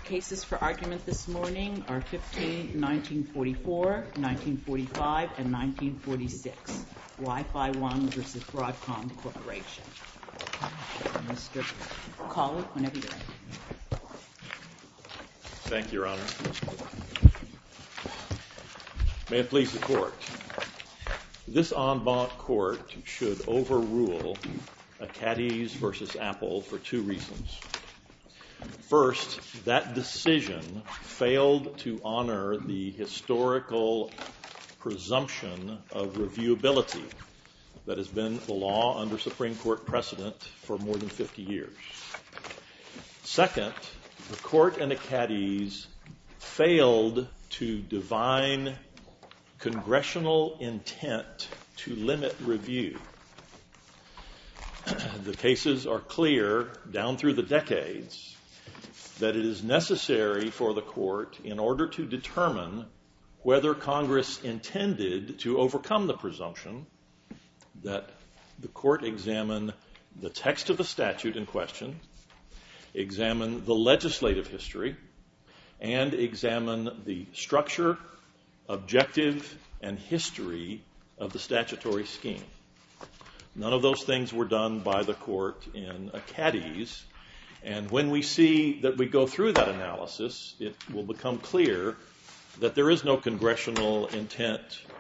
Cases for argument this morning are 1944, 1945, and 1946. Wi-Fi One versus Broadcom Corporation. Mr. Colley, whenever you're ready. Thank you, Your Honor. May it please the Court. This en banc court should overrule Acaddes versus Apple for two reasons. First, that decision failed to honor the historical presumption of reviewability that has been the law under Supreme Court precedent for more than 50 years. Second, the court in Acaddes failed to divine congressional intent to limit review. The cases are clear down through the decades that it is necessary for the court, in order to determine whether Congress intended to overcome the presumption, that the court examine the text of the statute in question, examine the legislative history, and examine the structure, objective, and history of the statutory scheme. None of those things were done by the court in Acaddes, and when we see that we go through that analysis, it will become clear that there is no congressional intent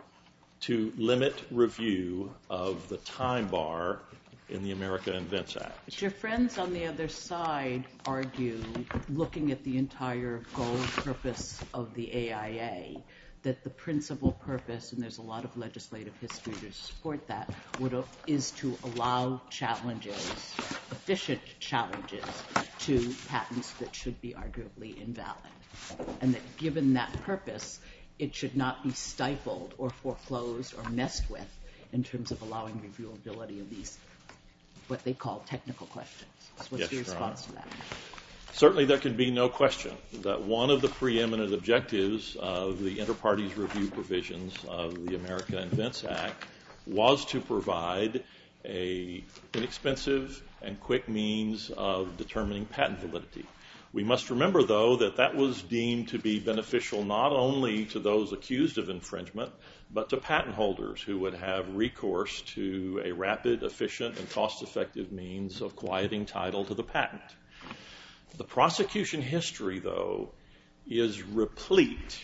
to limit review of the time bar in the America Invents Act. But your friends on the other side argue, looking at the entire goal purpose of the AIA, that the principal purpose, and there's a lot of legislative history to support that, is to allow challenges, efficient challenges, to patents that should be arguably invalid. And that given that purpose, it should not be stifled or foreclosed or messed with in terms of allowing reviewability of these, what they call technical questions. So what's your response to that? Certainly there can be no question that one of the preeminent objectives of the inter-parties review provisions of the America Invents Act was to provide an inexpensive and quick means of determining patent validity. We must remember, though, that that was deemed to be beneficial not only to those accused of infringement, but to patent holders who would have recourse to a rapid, efficient, and cost-effective means of quieting title to the patent. The prosecution history, though, is replete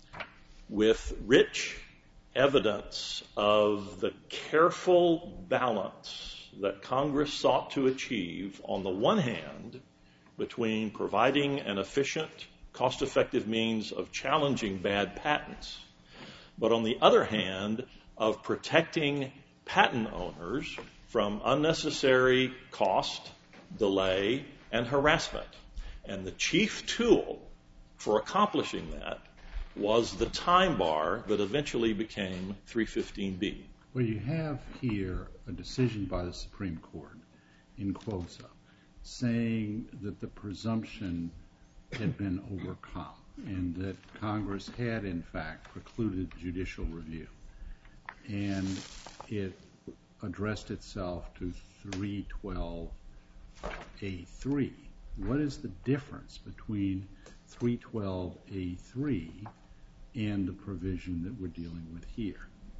with rich evidence of the careful balance that Congress sought to achieve, on the one hand, between providing an efficient, cost-effective means of challenging bad patents, but on the other hand, of protecting patent owners from unnecessary cost, delay, and harassment. And the chief tool for accomplishing that was the time bar that eventually became 315B. Well, you have here a decision by the Supreme Court in Quoza saying that the presumption had been overcome and that Congress had, in fact, precluded judicial review. And it addressed itself to 312A3. What is the difference between 312A3 and the provision that we're dealing with here?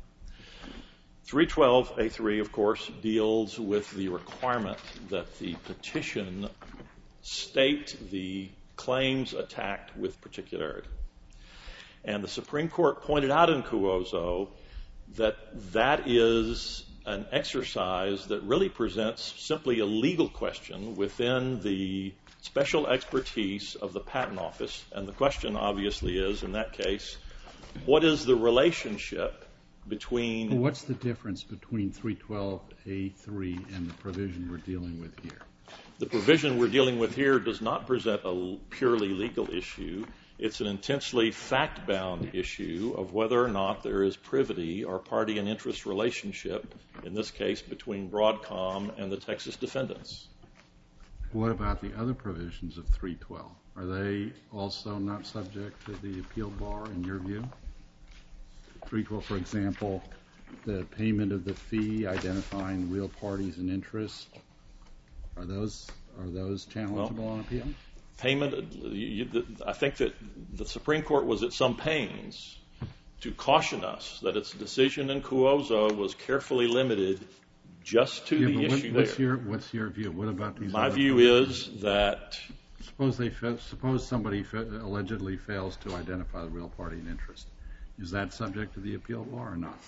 312A3, of course, deals with the requirement that the petition state the claims attacked with particularity. And the Supreme Court pointed out in Quozo that that is an exercise that really presents simply a legal question within the special expertise of the Patent Office. And the question obviously is, in that case, what is the relationship between... Well, what's the difference between 312A3 and the provision we're dealing with here? The provision we're dealing with here does not present a purely legal issue. It's an intensely fact-bound issue of whether or not there is privity or party and interest relationship, in this case between Broadcom and the Texas defendants. What about the other provisions of 312? Are they also not subject to the appeal bar in your view? 312, for example, the payment of the fee, identifying real parties and interests, are those challengeable on appeal? I think that the Supreme Court was at some pains to caution us that its decision in Cuozzo was carefully limited just to the issue there. What's your view? What about these? My view is that suppose somebody allegedly fails to identify the real party in interest. Is that subject to the appeal bar or not?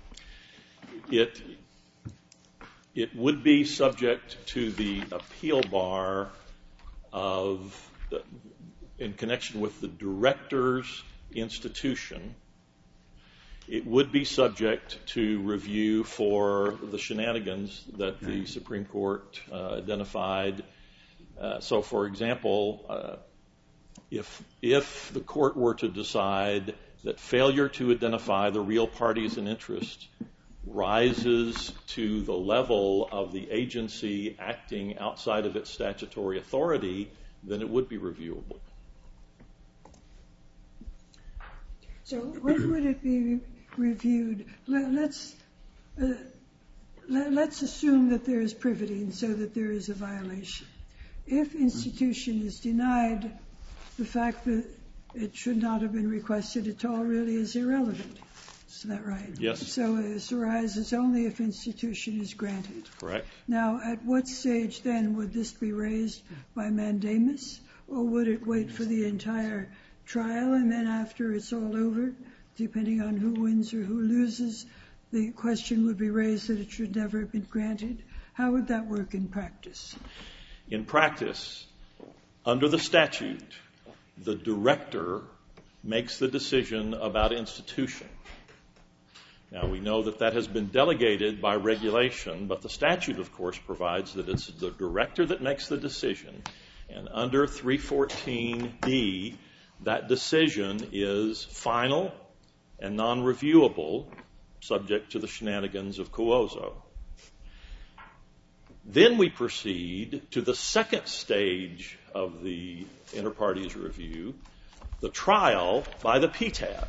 It would be subject to the appeal bar in connection with the director's institution. It would be subject to review for the shenanigans that the Supreme Court identified. So, for example, if the court were to decide that failure to identify the real parties in interest rises to the level of the agency acting outside of its statutory authority, then it would be reviewable. So when would it be reviewed? Let's assume that there is privity and so that there is a violation. If institution is denied, the fact that it should not have been requested at all really is irrelevant. Is that right? Yes. So this arises only if institution is granted. Correct. Now, at what stage then would this be raised by mandamus, or would it wait for the entire trial and then after it's all over, depending on who wins or who loses, the question would be raised that it should never have been granted? How would that work in practice? In practice, under the statute, the director makes the decision about institution. Now, we know that has been delegated by regulation, but the statute, of course, provides that it's the director that makes the decision. And under 314D, that decision is final and non-reviewable, subject to the shenanigans of Cuozzo. Then we proceed to the second stage of the inter-parties review, the trial by the PTAB.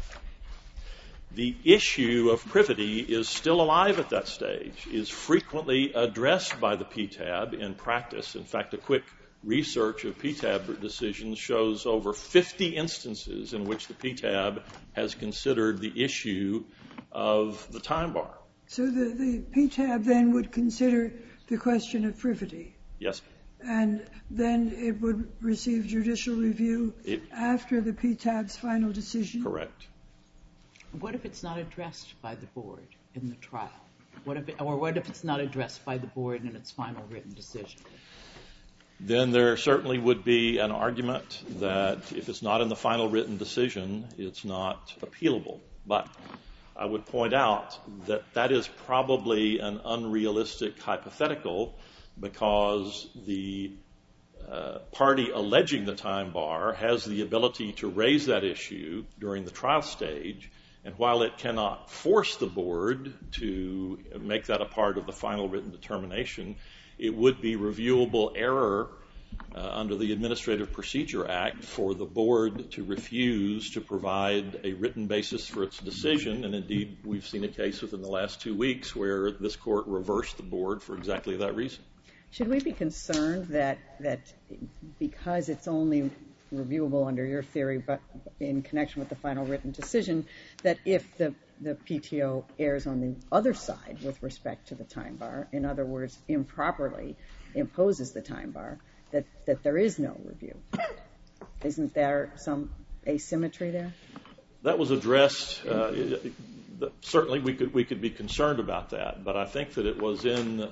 The issue of privity is still alive at that stage, is frequently addressed by the PTAB in practice. In fact, a quick research of PTAB decisions shows over 50 instances in which the PTAB has considered the issue of the time bar. So the PTAB then would consider the question of privity? Yes. And then it would receive judicial review after the PTAB's final decision? Correct. What if it's not addressed by the board in the trial? What if it's not addressed by the board in its final written decision? Then there certainly would be an argument that if it's not in the final written decision, it's not appealable. But I would point out that that is probably an unrealistic hypothetical, because the party alleging the time bar has the ability to raise that issue during the trial stage, and while it cannot force the board to make that a part of the final written determination, it would be reviewable error under the Administrative Procedure Act for the board to refuse to provide a written basis for its decision. And indeed, we've seen a case within the last 2 weeks where this court reversed the board for exactly that reason. Should we be concerned that because it's only reviewable under your theory, but in connection with the final written decision, that if the PTO errs on the other side with respect to the time bar, in other words, improperly imposes the time bar, that there is no review? Isn't there some asymmetry there? That was addressed. Certainly we could be concerned about that, but I think that it was in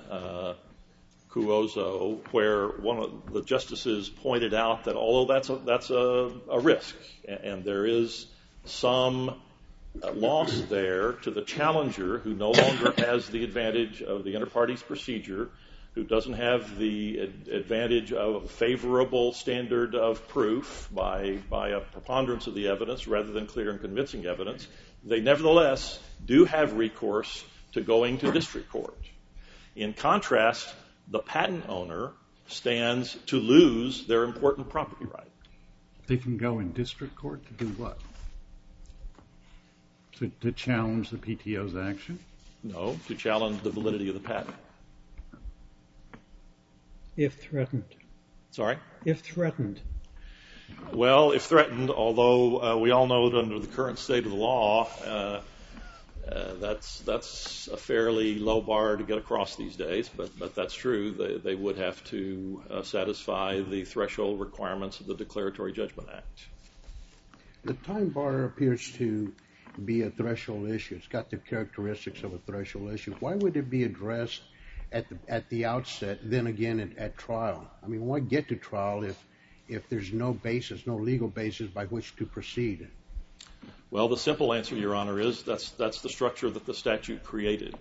Cuozzo where one of the justices pointed out that although that's a risk, and there is some loss there to the challenger who no longer has the advantage of the inter-parties procedure, who doesn't have the advantage of a favorable standard of proof by a preponderance of the evidence rather than clear and convincing evidence, they nevertheless do have recourse to going to district court. In contrast, the patent owner stands to lose their important property right. They can go in district court to do what? To challenge the PTO's action? No, to challenge the validity of the patent. If threatened. Sorry? If threatened. Well, if threatened, although we all know that under the current state of the law, that's a fairly low bar to get across these days, but that's true. They would have to satisfy the threshold requirements of the Declaratory Judgment Act. The time bar appears to be a threshold issue. It's got the characteristics of a threshold issue. Why would it be addressed at the outset, then again at trial? I mean, why get to trial if there's no basis, no legal basis by which to proceed? Well, the simple answer, Your Honor, is that's the structure that the statute created.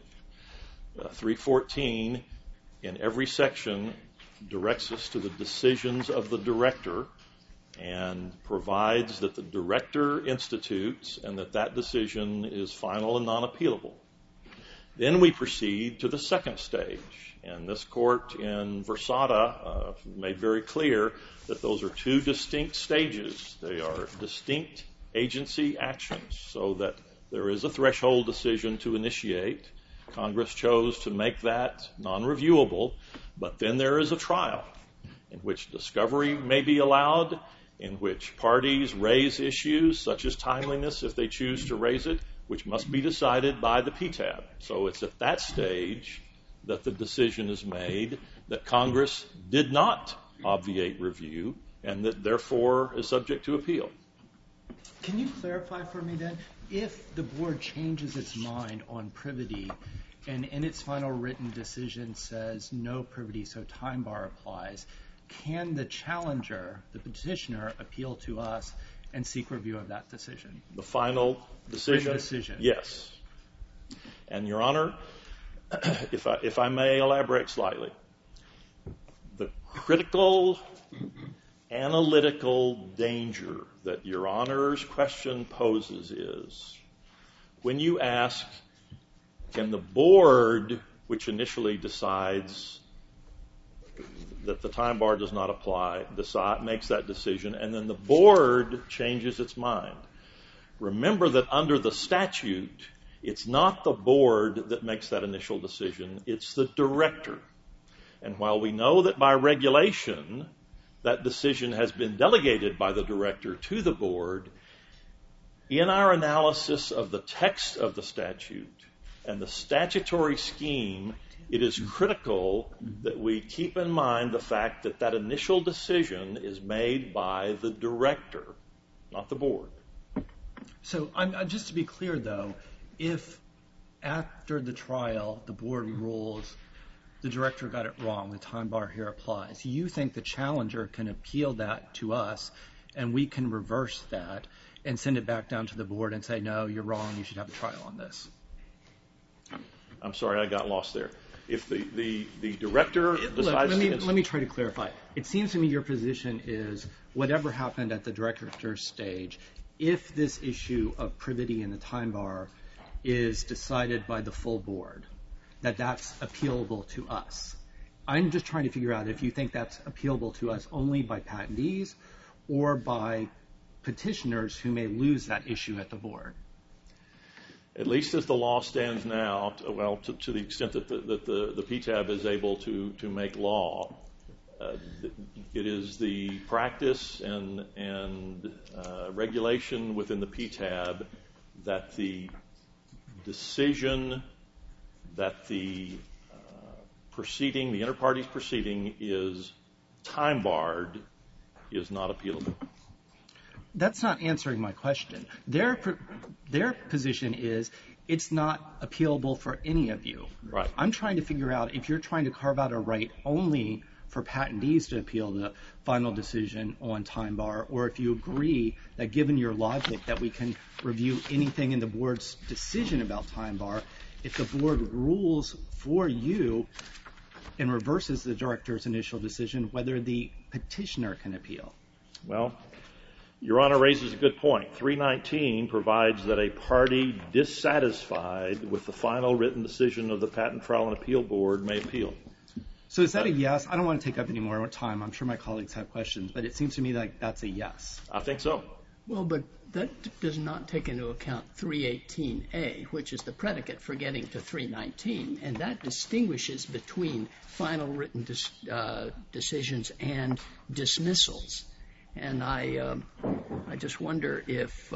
314 in every section directs us to the decisions of the director and provides that the director institutes and that decision is final and non-appealable. Then we proceed to the second stage, and this court in Versada made very clear that those are two distinct stages. They are distinct agency actions, so that there is a threshold decision to initiate. Congress chose to make that non-reviewable, but then there is a trial in which discovery may be allowed, in which parties raise issues such as timeliness if they choose to raise it, which must be decided by the PTAB. So it's at that stage that the decision is made that Congress did not obviate review and that therefore is subject to appeal. Can you clarify for me then, if the board changes its mind on privity and in its final written decision says no privity, so time bar applies, can the challenger, the petitioner, appeal to us and seek review of that decision? The final decision? Yes. And, Your Honor, if I may elaborate slightly, the critical analytical danger that Your Honor's question poses is when you ask, can the board, which initially decides that the time bar does not apply, makes that decision, and then the board changes its mind. Remember that under the statute, it's not the board that makes that initial decision, it's the director. And while we know that by regulation that decision has been delegated by the director to the board, in our analysis of the text of the statute and the statutory scheme, it is critical that we keep in mind the fact that that initial decision is made by the director, not the board. So just to be clear, though, if after the trial the board rules the director got it wrong, the time bar here applies, you think the challenger can appeal that to us and we can reverse that and send it back down to the board and say, no, you're wrong, you should have a trial on this? I'm sorry, I got lost there. If the director decides let me try to clarify. It seems to me your position is whatever happened at the director's stage, if this issue of privity in the time bar is decided by the full board, that's appealable to us. I'm just trying to figure out if you think that's appealable to us only by patentees or by petitioners who may lose that issue at the board. At least as the law stands now, well, to the extent that the PTAB is able to make law, it is the practice and regulation within the PTAB that the decision that the proceeding, the inter-parties proceeding, is time barred is not appealable. That's not answering my question. Their position is it's not appealable for any of you. Right. I'm trying to figure out if you're trying to carve out a right only for patentees to appeal the final decision on time bar, or if you agree that given your logic that we can review anything in the board's decision about time bar, if the board rules for you and reverses the director's initial decision, whether the petitioner can appeal. Well, Your Honor raises a good point. 319 provides that a party dissatisfied with the final written decision of the Patent Trial and Appeal Board may appeal. So is that a yes? I don't want to take up any more time. I'm sure my colleagues have questions, but it seems to me like that's a yes. I think so. Well, but that does not take into account 318A, which is the predicate for getting to 319, and that distinguishes between final written decisions and dismissals. And I just wonder if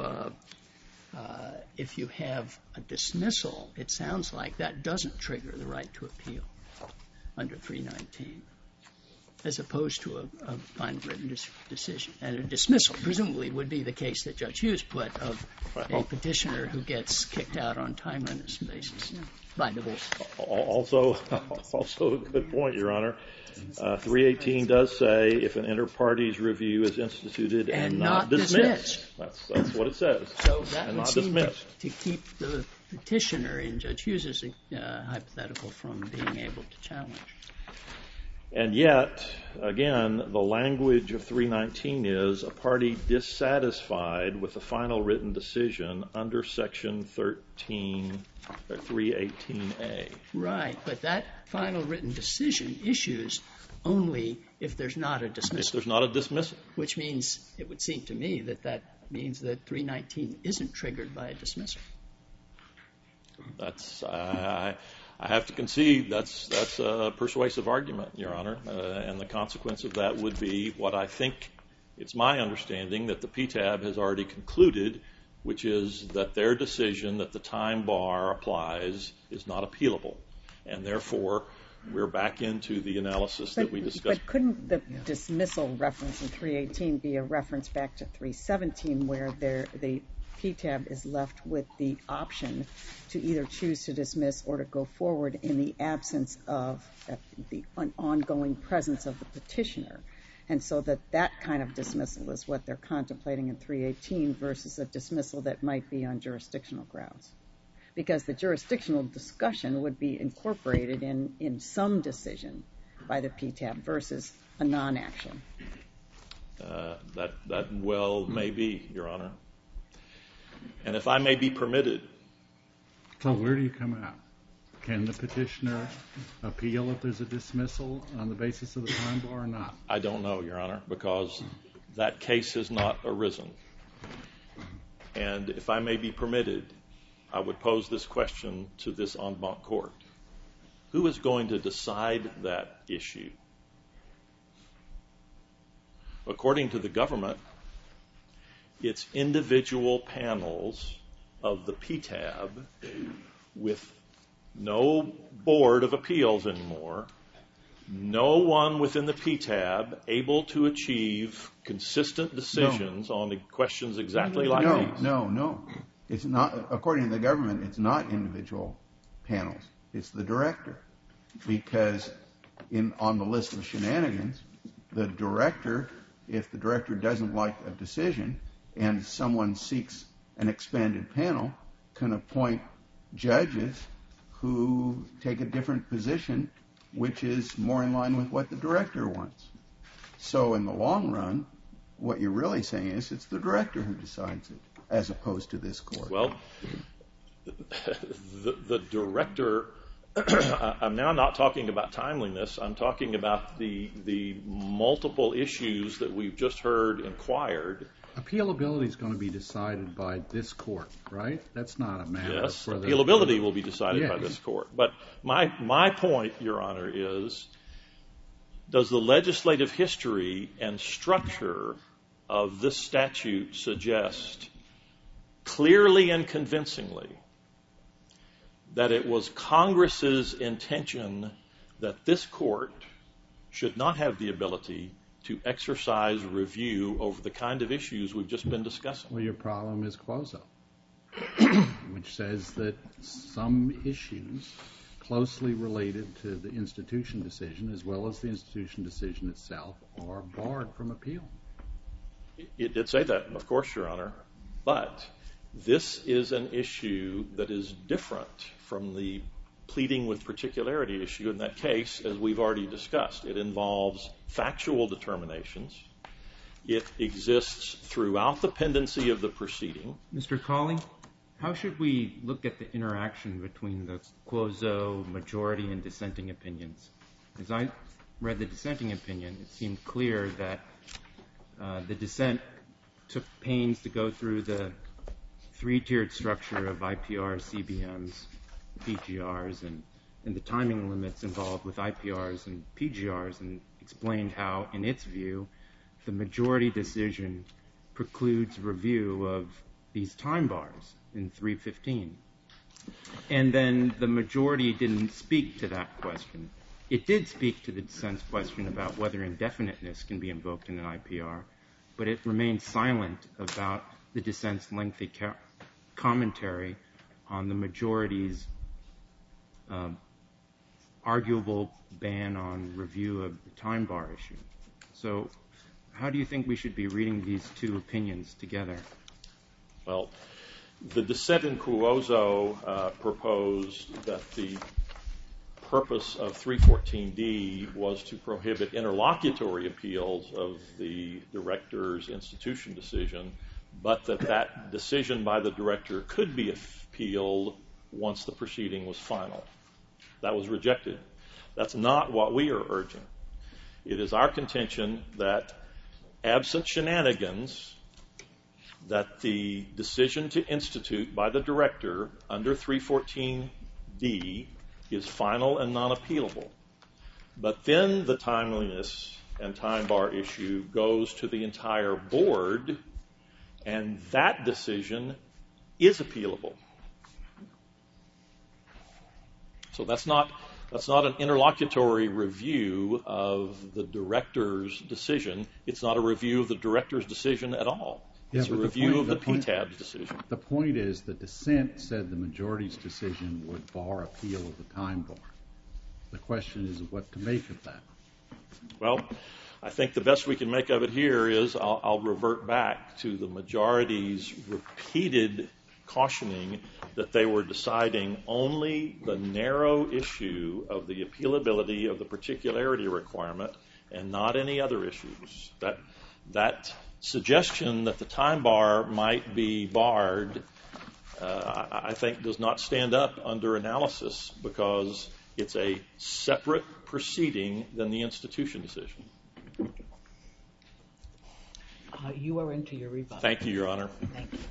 you have a dismissal, it sounds like that doesn't trigger the right to appeal under 319, as opposed to a final written decision. And a dismissal presumably would be the case that Judge Hughes put of a petitioner who gets kicked out on timeliness basis by divorce. Also a good point, Your Honor. 318 does say if an inter-parties review is instituted and not dismissed. That's what it says. So that and would not seem dismissed. to keep the petitioner in Judge Hughes' hypothetical from being able to challenge. And yet, again, the language of 319 is a party dissatisfied with the final written decision under Section 318A. Right, but that final written decision issues only if there's not a dismissal. If there's not a dismissal. Which means, it would seem to me that means that 319 isn't triggered by a dismissal. I have to concede that's a persuasive argument, Your Honor, and the consequence of that would be what I think it's my understanding that the PTAB has already concluded, which is that their decision that the time bar applies is not appealable, and therefore we're back into the analysis that we discussed. But couldn't the dismissal reference in 318 be a reference back to 317 where the PTAB is left with the option to either choose to dismiss or to go forward in the absence of the ongoing presence of the petitioner? And so that kind of dismissal is what they're contemplating in 318 versus a dismissal that might be on jurisdictional grounds. Because the jurisdictional discussion would be incorporated in some decision by the PTAB versus a non-action. That well may be, Your Honor. And if I may be permitted. So where do you come out? Can the petitioner appeal if there's a dismissal on the basis of the time bar or not? I don't know, Your Honor, because that case has not arisen. And if I may be permitted, I would pose this question to this en banc court. Who is going to decide that issue? According to the government, it's individual panels of the PTAB with no board of appeals anymore, no one within the PTAB able to achieve consistent decisions on the questions exactly like these. No. It's not, according to the government, it's not individual panels. It's the director. Because on the list of shenanigans, the director, if the director doesn't like a decision and someone seeks an expanded panel, can appoint judges who take a different position, which is more in line with what the director wants. So in the long run, what you're really saying is it's the director who decides it, as opposed to this court. Well, the director, I'm now not talking about timeliness, I'm talking about the multiple issues that we've just heard inquired. Appealability is going to be decided by this court, right? That's not a matter for the... Appealability will be decided by this court. But my point, Your Honor, is does the legislative history and structure of this statute suggest clearly and convincingly that it was Congress's intention that this court should not have the ability to exercise review over the kind of issues we've just been discussing? Well, your problem is Quozo, which says that some issues closely related to the institution decision, as well as the institution decision itself, are barred from appeal. It did say that, of course, Your Honor. But this is an issue that is different from the pleading with particularity issue in that case, as we've already discussed. It involves factual determinations. It exists throughout the pendency of the proceeding. Mr. Cawley, how should we look at the interaction between the Quozo majority and dissenting opinions? As I read the dissenting opinion, it seemed clear that the dissent took pains to go through the three-tiered structure of IPRs, CBMs, PGRs, and the timing limits involved with IPRs and PGRs, and explained how, in its view, the majority decision precludes review of these time bars in 315. And then the majority didn't speak to that question. It did speak to the dissent's question about whether indefiniteness can be invoked in an IPR, but it remained silent about the dissent's lengthy commentary on the majority's arguable ban on review of the time bar issue. So how do you think we should be reading these two opinions together? Well, the dissent in Cuozzo proposed that the purpose of 314D was to prohibit interlocutory appeals of the director's institution decision, but that decision by the director could be appealed once the proceeding was final. That was rejected. That's not what we are urging. It is our contention that absent shenanigans, that the decision to institute by the director under 314D is final and non-appealable. But then the timeliness and time bar issue goes to the entire board, and that decision is appealable. So that's not an interlocutory review of the director's decision. It's not a review of the director's decision at all. It's a review of the PTAB's decision. The point is the dissent said the majority's decision would bar appeal of the time bar. The question is what to make of that. Well, I think the best we can make of it here is I'll revert back to the majority's repeated cautioning that they were deciding only the narrow issue of the appealability of the particularity requirement and not any other issues. That suggestion that the time bar might be barred, I think, does not stand up under analysis because it's a separate proceeding than the institution decision. You are into your rebuttal. Thank you, Your Honor. Thank you.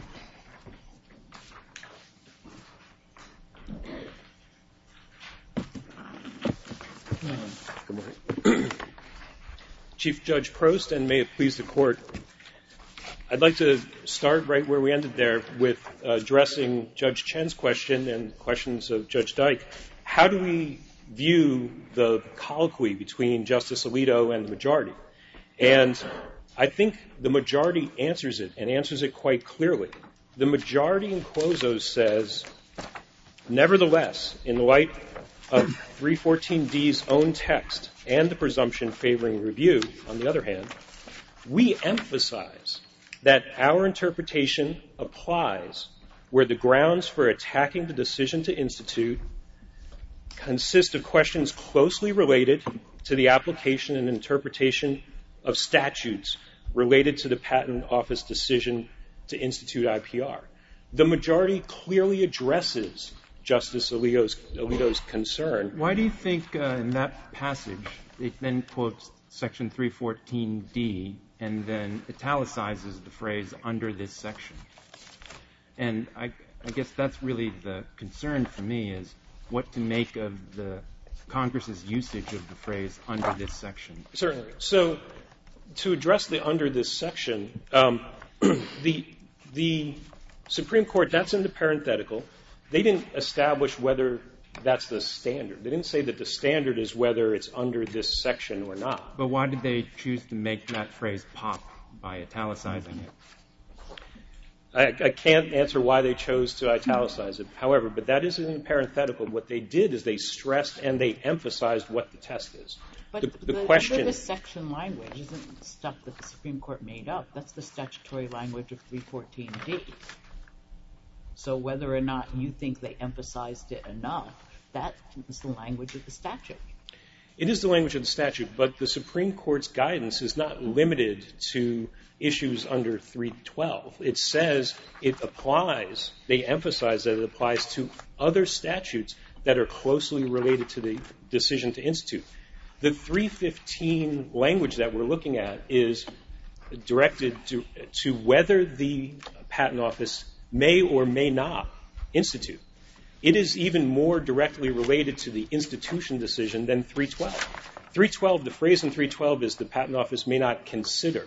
Good morning. Chief Judge Prost, and may it please the Court, I'd like to start right where we ended there with addressing Judge Chen's question and questions of Judge Dyke. How do we view the colloquy between Justice Alito and the majority? And I think the majority answers it, and answers it quite clearly. The majority in Cuozzo says, nevertheless, in light of 314D's own text and the presumption favoring review, on the other hand, we emphasize that our interpretation applies where the grounds for attacking the decision to institute consist of questions closely related to the application and interpretation of statutes related to the Patent Office decision to institute IPR. The majority clearly addresses Justice Alito's concern. Why do you think in that passage it then quotes Section 314D and then italicizes the phrase under this section? And I guess that's really the concern for me, is what to make of the Congress's usage of the phrase under this section. Certainly. So to address the under this section, the Supreme Court, that's in the parenthetical. They didn't establish whether that's the standard. They didn't say that the standard is whether it's under this section or not. But why did they choose to make that phrase pop by italicizing it? I can't answer why they chose to italicize it. However, but that is in the parenthetical. What they did is they stressed and they emphasized what the test is. But the question under this section language isn't stuff that the Supreme Court made up. That's the statutory language of 314D. So whether or not you think they emphasized it enough, that is the language of the statute. It is the language of the statute, but the Supreme Court's guidance is not limited to issues under 312. It says it applies, they emphasize that it applies to other statutes that are closely related to the decision to institute. The 315 language that we're looking at is directed to whether the Patent Office may or may not institute. It is even more directly related to the institution decision than 312. 312, the phrase in 312 is the Patent Office may not consider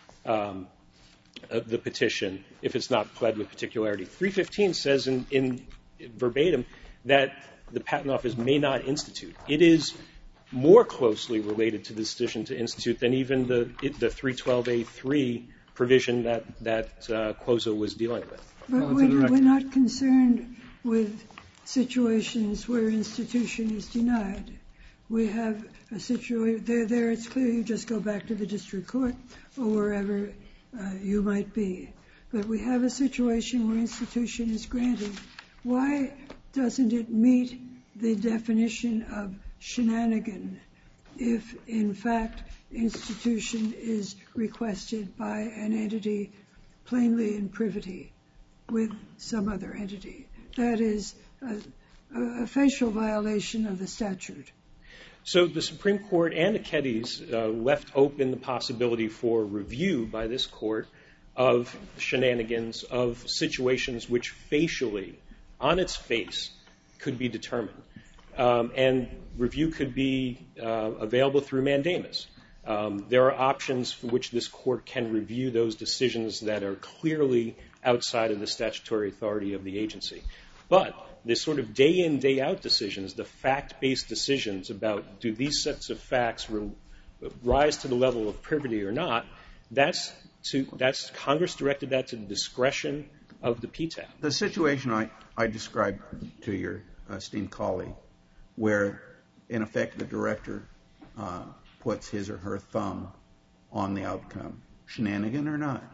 the petition if it's not pled with particularity. 315 says in verbatim that the Patent Office may not institute. It is more closely related to the decision to institute than even the 312A3 provision that Quozo was dealing with. But we're not concerned with situations where institution is denied. We have a situation, there it's clear you just go back to the district court or wherever you might be. But we have a situation where institution is granted. Why doesn't it meet the definition of shenanigan if, in fact, institution is requested by an entity plainly in privity with some other entity? That is a facial violation of the statute. So the Supreme Court and the Keddies left open the possibility for review by this court of shenanigans, of situations which facially, on its face, could be determined. And review could be available through mandamus. There are options for which this court can review those decisions that are clearly outside of the statutory authority of the agency. But the sort of day-in, day-out decisions, the fact-based decisions about do these sets of facts rise to the level of privity or not, that's Congress directed that to the discretion of the PTAB. The situation I described to your esteemed colleague, where, in effect, the director puts his or her thumb on the outcome, shenanigan or not?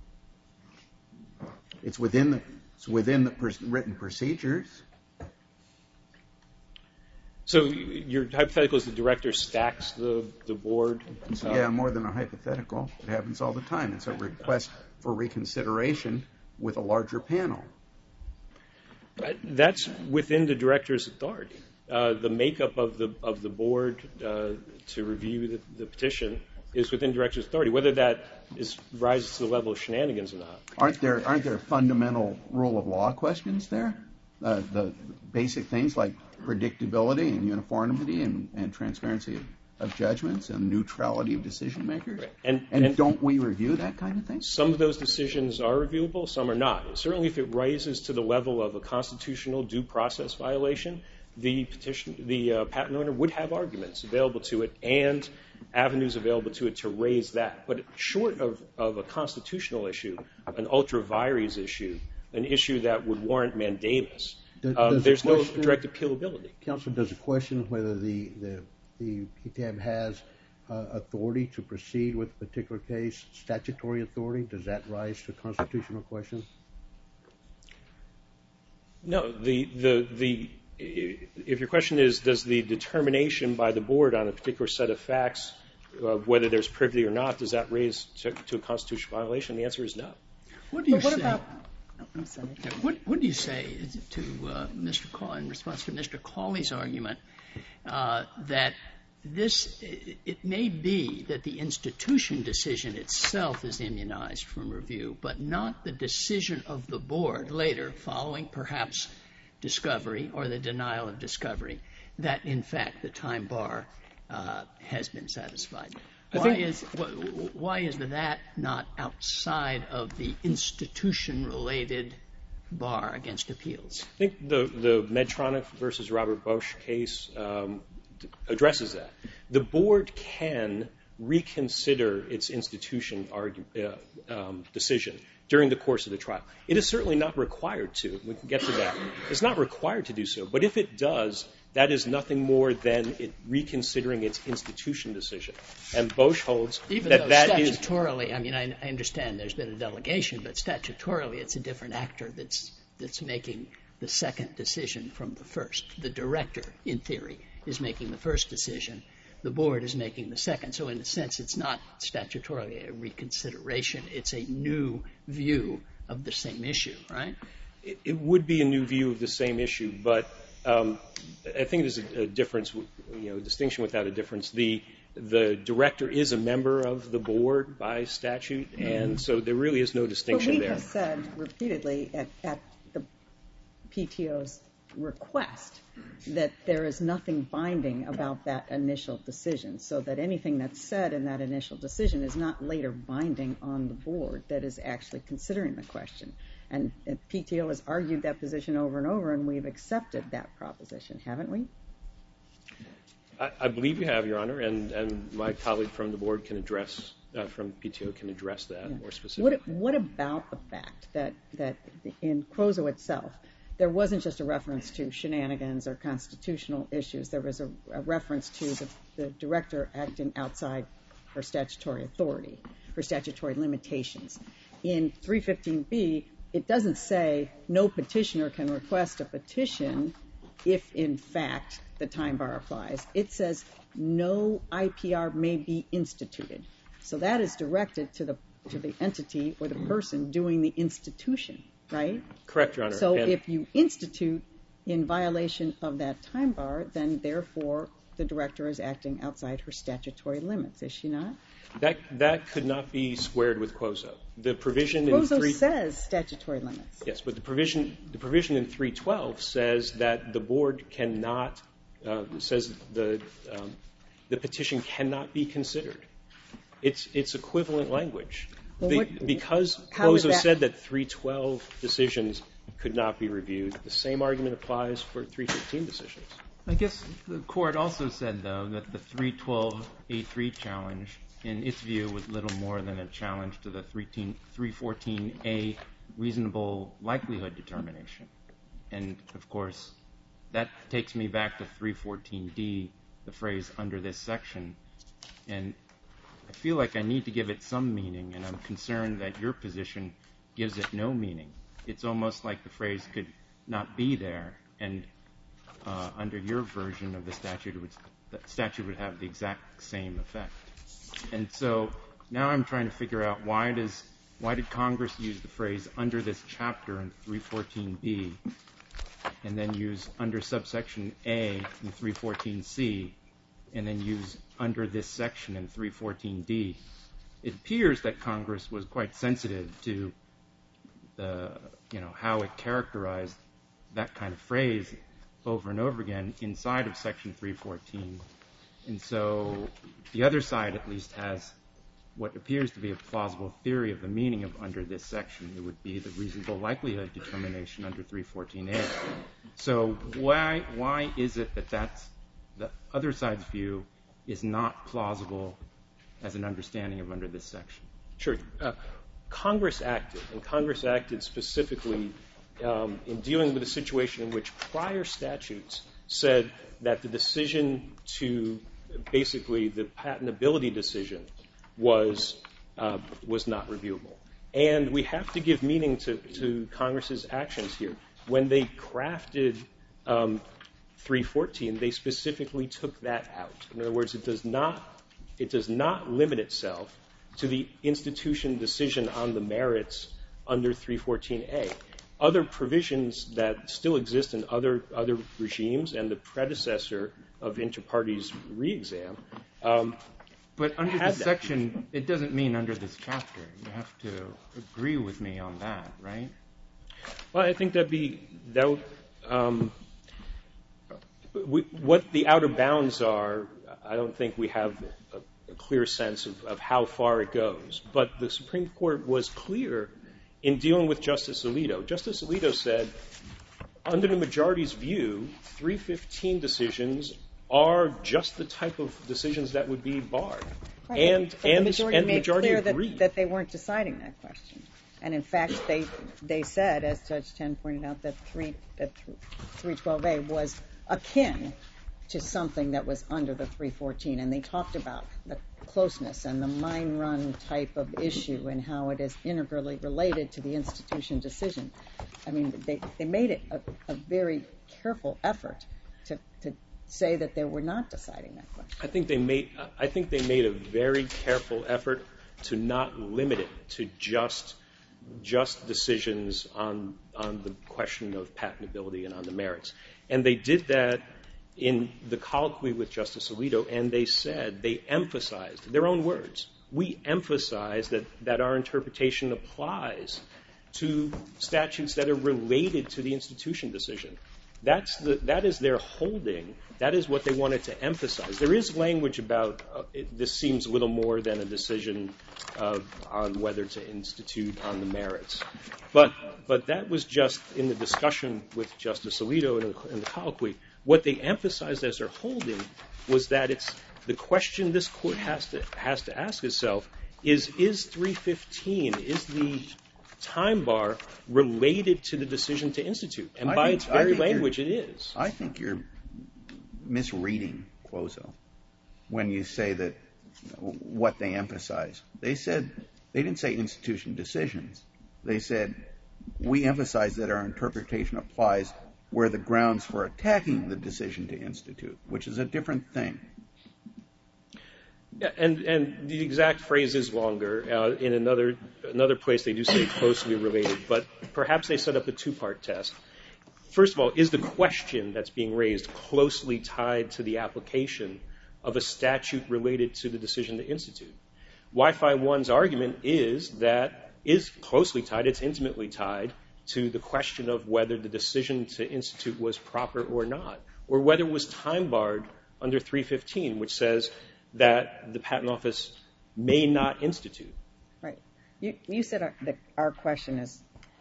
It's within the written procedures. So your hypothetical is the director stacks the board? Yeah, more than a hypothetical. It happens all the time. It's a request for reconsideration with a larger panel. That's within the director's authority. The makeup of the board to review the petition is within director's authority. Whether that rises to the level of shenanigans or not. Aren't there fundamental rule of law questions there? The basic things like predictability and uniformity and transparency of judgments and neutrality of decision makers? Right. And don't we review that kind of thing? Some of those decisions are reviewable, some are not. Certainly if it rises to the level of a constitutional due process violation, the patent owner would have arguments available to it and avenues available to it to raise that. But short of a constitutional issue, an ultra vires issue, an issue that would warrant mandamus, there's no direct appealability. Counsel, does it question whether the PTAB has authority to proceed with a particular case, statutory authority? Does that rise to a constitutional question? No. If your question is, does the determination by the board on a particular set of facts, whether there's privity or not, does that raise to a constitutional violation? The answer is no. What do you say? What do you say to Mr. Cawley, in response to Mr. Cawley's argument that it may be that the institution decision itself is immunized from review, but not the decision of the board later, following perhaps discovery or the denial of discovery, that in fact the time bar has been satisfied? Why is that not outside of the institution-related bar against appeals? I think the Medtronic versus Robert Bosch case addresses that. The board can reconsider its institution decision during the course of the trial. It is certainly not required to. We can get to that. It's not required to do so. But if it does, that is nothing more than it reconsidering its institution decision. And Bosch holds that that is... Even though statutorily, I mean, I understand there's been a delegation, but statutorily it's a different actor that's making the second decision from the first. The director, in theory, is making the first decision. The board is making the second. So in a sense, it's not statutorily a reconsideration. It's a new view of the same issue, right? It would be a new view of the same issue, but I think there's a difference, a distinction without a difference. The director is a member of the board by statute, and so there really is no distinction there. But we have said repeatedly at the PTO's request that there is nothing binding about that initial decision, so that anything that's said in that initial decision is not later binding on the board that is actually considering the question. And PTO has argued that position over and over, and we've accepted that proposition, haven't we? I believe you have, Your Honor, and my colleague from the board can address, from PTO can address that more specifically. What about the fact that in Quozo itself, there wasn't just a reference to shenanigans or constitutional issues. There was a reference to the director acting outside her statutory authority, her statutory limitations. In 315B, it doesn't say no petitioner can request a petition if, in fact, the time bar applies. It says no IPR may be instituted. So that is directed to the entity or the person doing the institution, right? Correct, Your Honor. So if you institute in violation of that time bar, then therefore the director is acting outside her statutory limits, is she not? That could not be squared with Quozo. The provision in Quozo says statutory limits. Yes, but the provision in 312 says that the board cannot, says the petition cannot be considered. It's equivalent language. Because Quozo said that 312 decisions could not be reviewed, the same argument applies for 315 decisions. I guess the court also said, though, that the 312A3 challenge, in its view, was little more than a challenge to the 314A reasonable likelihood determination. And, of course, that takes me back to 314D, the phrase under this section. And I feel like I need to give it some meaning, and I'm concerned that your position gives it no meaning. It's almost like the phrase could not be there, and under your version of the statute would have the exact same effect. And so now I'm trying to figure out why did Congress use the phrase under this chapter in 314B and then use under subsection A in 314C and then use under this section in 314D. It appears that Congress was quite sensitive to how it characterized that kind of phrase over and over again inside of section 314. And so the other side at least has what appears to be a plausible theory of the meaning of under this section. It would be the reasonable likelihood determination under 314A. So why is it that that's the other side's view is not plausible as an understanding of under this section? Sure. Congress acted specifically in dealing with a situation in which prior statutes said that the decision to basically the patentability decision was not reviewable. And we have to give meaning to Congress's actions here. When they crafted 314, they specifically took that out. In other words, it does not limit itself to the institution decision on the merits under 314A. Other provisions that still exist in other regimes and the predecessor of inter-parties re-exam but under this section, it doesn't mean under this chapter. You have to agree with me on that, right? Well, I think what the outer bounds are, I don't think we have a clear sense of how far it goes. But the Supreme Court was clear in dealing with Justice Alito. Justice Alito said, under the majority's view, 315 decisions are just the type of decisions that would be barred. Right. And the majority made clear agreed that they weren't deciding that question. And in fact, they said, as Judge Chen pointed out, that 312A was akin to something that was under the 314. And they talked about the closeness and the mine run type of issue and how it is integrally related to the institution decision. I mean, they made it a very careful effort to say that they were not deciding that question. I think they made a very careful effort to not limit it to just decisions on the question of patentability and on the merits. And they did that in the colloquy with Justice Alito, and they emphasized, their own words, we emphasize that our interpretation applies to statutes that are related to the institution decision. That is their holding. That is what they wanted to emphasize. There is language about this seems little more than a decision on whether to institute on the merits. But that was just in the discussion with Justice Alito in the colloquy. What they emphasized as their holding was that it's the question this court has to ask itself is 315, is the time bar related to the decision to institute? And by its very language, it is. I think you're misreading Quozo when you say that what they emphasized. They didn't say institution decisions. They said, we emphasize that our interpretation applies where the grounds for attacking the decision to institute, which is a different thing. Yeah, and the exact phrase is longer. In another place, they do say closely related, but perhaps they set up a two-part test. First of all, is the question that's being raised closely tied to the application of a statute related to the decision to institute? Wi-Fi 1's argument is that is closely tied, it's intimately tied to the question of whether the decision to institute was proper or not, or whether it was time-barred under 315, which says that the Patent Office may not institute. Right. You said our question is,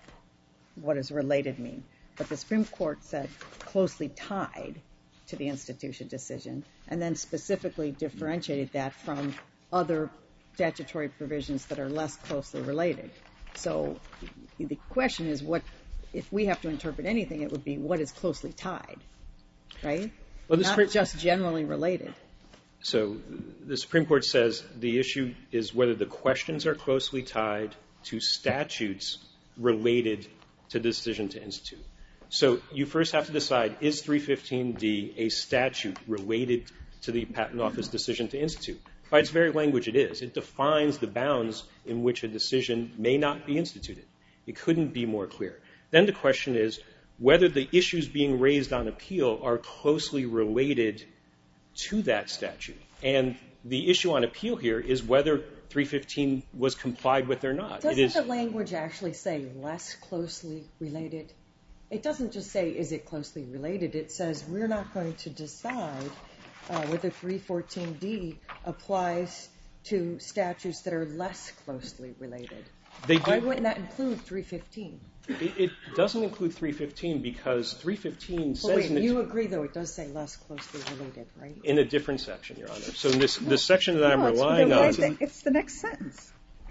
what does related mean? But the Supreme Court said closely tied to the institution decision, and then specifically differentiated that from other statutory provisions that are less closely related. So the question is, what if we have to interpret anything, it would be what is closely tied, right? Well, not just generally related. So the Supreme Court says the issue is whether the questions are closely tied to statutes related to the decision to institute. So you first have to decide, is 315D a statute related to the Patent Office decision to institute? By its very language, it is. It defines the bounds in which a decision may not be instituted. It couldn't be more clear. Then the question is whether the issues being raised on appeal are closely related to that statute. And the issue on appeal here is whether 315 was complied with or not. Doesn't the language actually say less closely related? It doesn't just say, is it closely related? It says we're not going to decide whether 314D applies to statutes that are less closely related. Why wouldn't that include 315? It doesn't include 315 because 315 says... Wait, you agree, though, it does say less closely related, right? In a different section, Your Honor. So in the section that I'm relying on... It's the next sentence.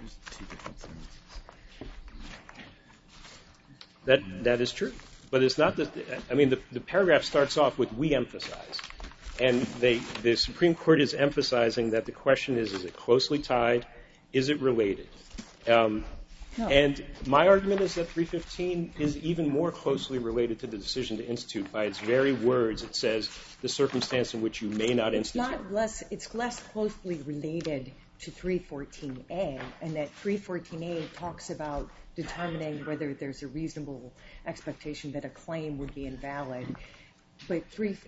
That is true. But it's not that... I mean, the paragraph starts off with, we emphasize. And the Supreme Court is emphasizing that the question is it closely tied? Is it related? No. And my argument is that 315 is even more closely related to the decision to institute. By its very words, it says the circumstance in which you may not institute. It's less closely related to 314A, and that 314A talks about determining whether there's a reasonable expectation that a claim would be invalid. But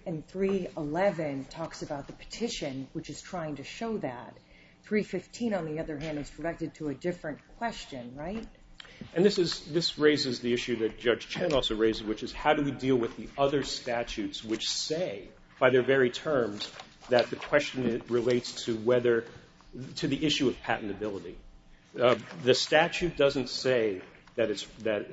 311 talks about the petition, which is trying to show that. 315, on the other hand, is directed to a different question, right? And this raises the issue that Judge Chen also raises, which is how do we deal with the other statutes which say, by their very terms, that the question relates to the issue of patentability. The statute doesn't say that it's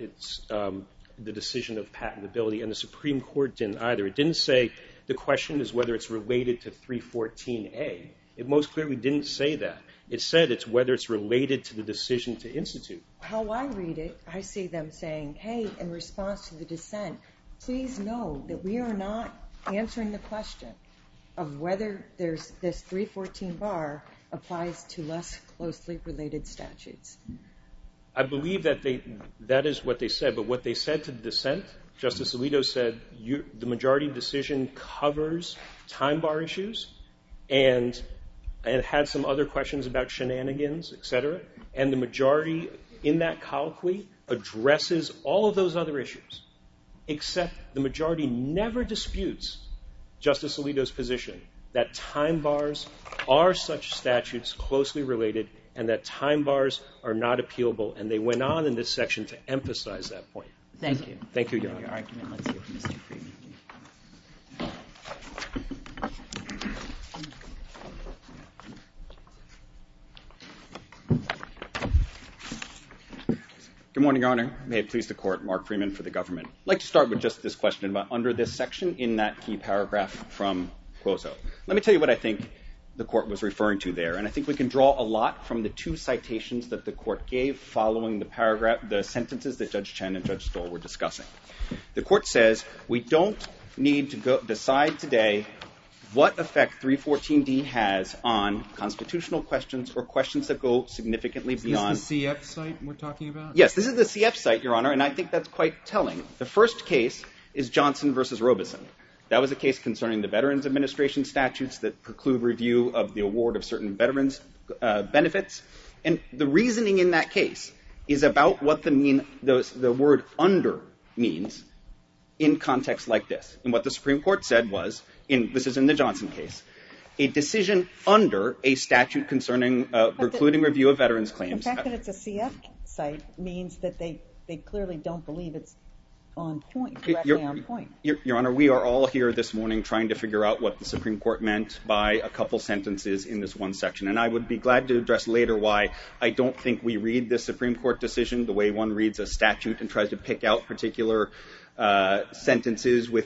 the decision of patentability, and the Supreme Court didn't either. It didn't say the question is whether it's related to 314A. It most clearly didn't say that. It said it's whether it's related to the decision to institute. How I read it, I see them saying, hey, in response to the dissent, please know that we are not answering the question of whether there's this 314 bar applies to less closely related statutes. I believe that is what they said, but what they said to the dissent, Justice Alito said the majority decision covers time bar issues and had some other questions about shenanigans, et cetera, and the majority in that colloquy addresses all of those other issues, except the majority never disputes Justice Alito's position that time bars are such statutes closely related and that time bars are not appealable, and they went on in this section to emphasize that point. Thank you. Thank you, Your Honor. Your argument. Let's hear from Mr. Freeman. Good morning, Your Honor. May it please the Court, Mark Freeman for the government. I'd like to start with just this question about under this section in that key paragraph from Quozo. Let me tell you what I think the Court was referring to there, and I think we can draw a lot from the two citations that the Court gave following the sentences that Judge Chen and Judge Stoll were discussing. The Court says, we don't need to decide today what effect 314D has on constitutional questions or questions that go significantly beyond... Is this the CF site we're talking about? Yes, this is the CF site, Your Honor, and I think that's quite telling. The first case is Johnson versus Robeson. That was a case concerning the Veterans Administration statutes that preclude review of the award of certain veterans' benefits. And the reasoning in that case is about what the word under means in context like this. And what the Supreme Court said was, this is in the Johnson case, a decision under a statute concerning precluding review of veterans' claims. The fact that it's a CF site means that they clearly don't believe it's on point, directly on point. Your Honor, we are all here this morning trying to figure out what the Supreme Court meant by a couple sentences in this one section. And I would be glad to address later why I don't think we read the Supreme Court decision the way one reads a statute and tries to pick out particular sentences with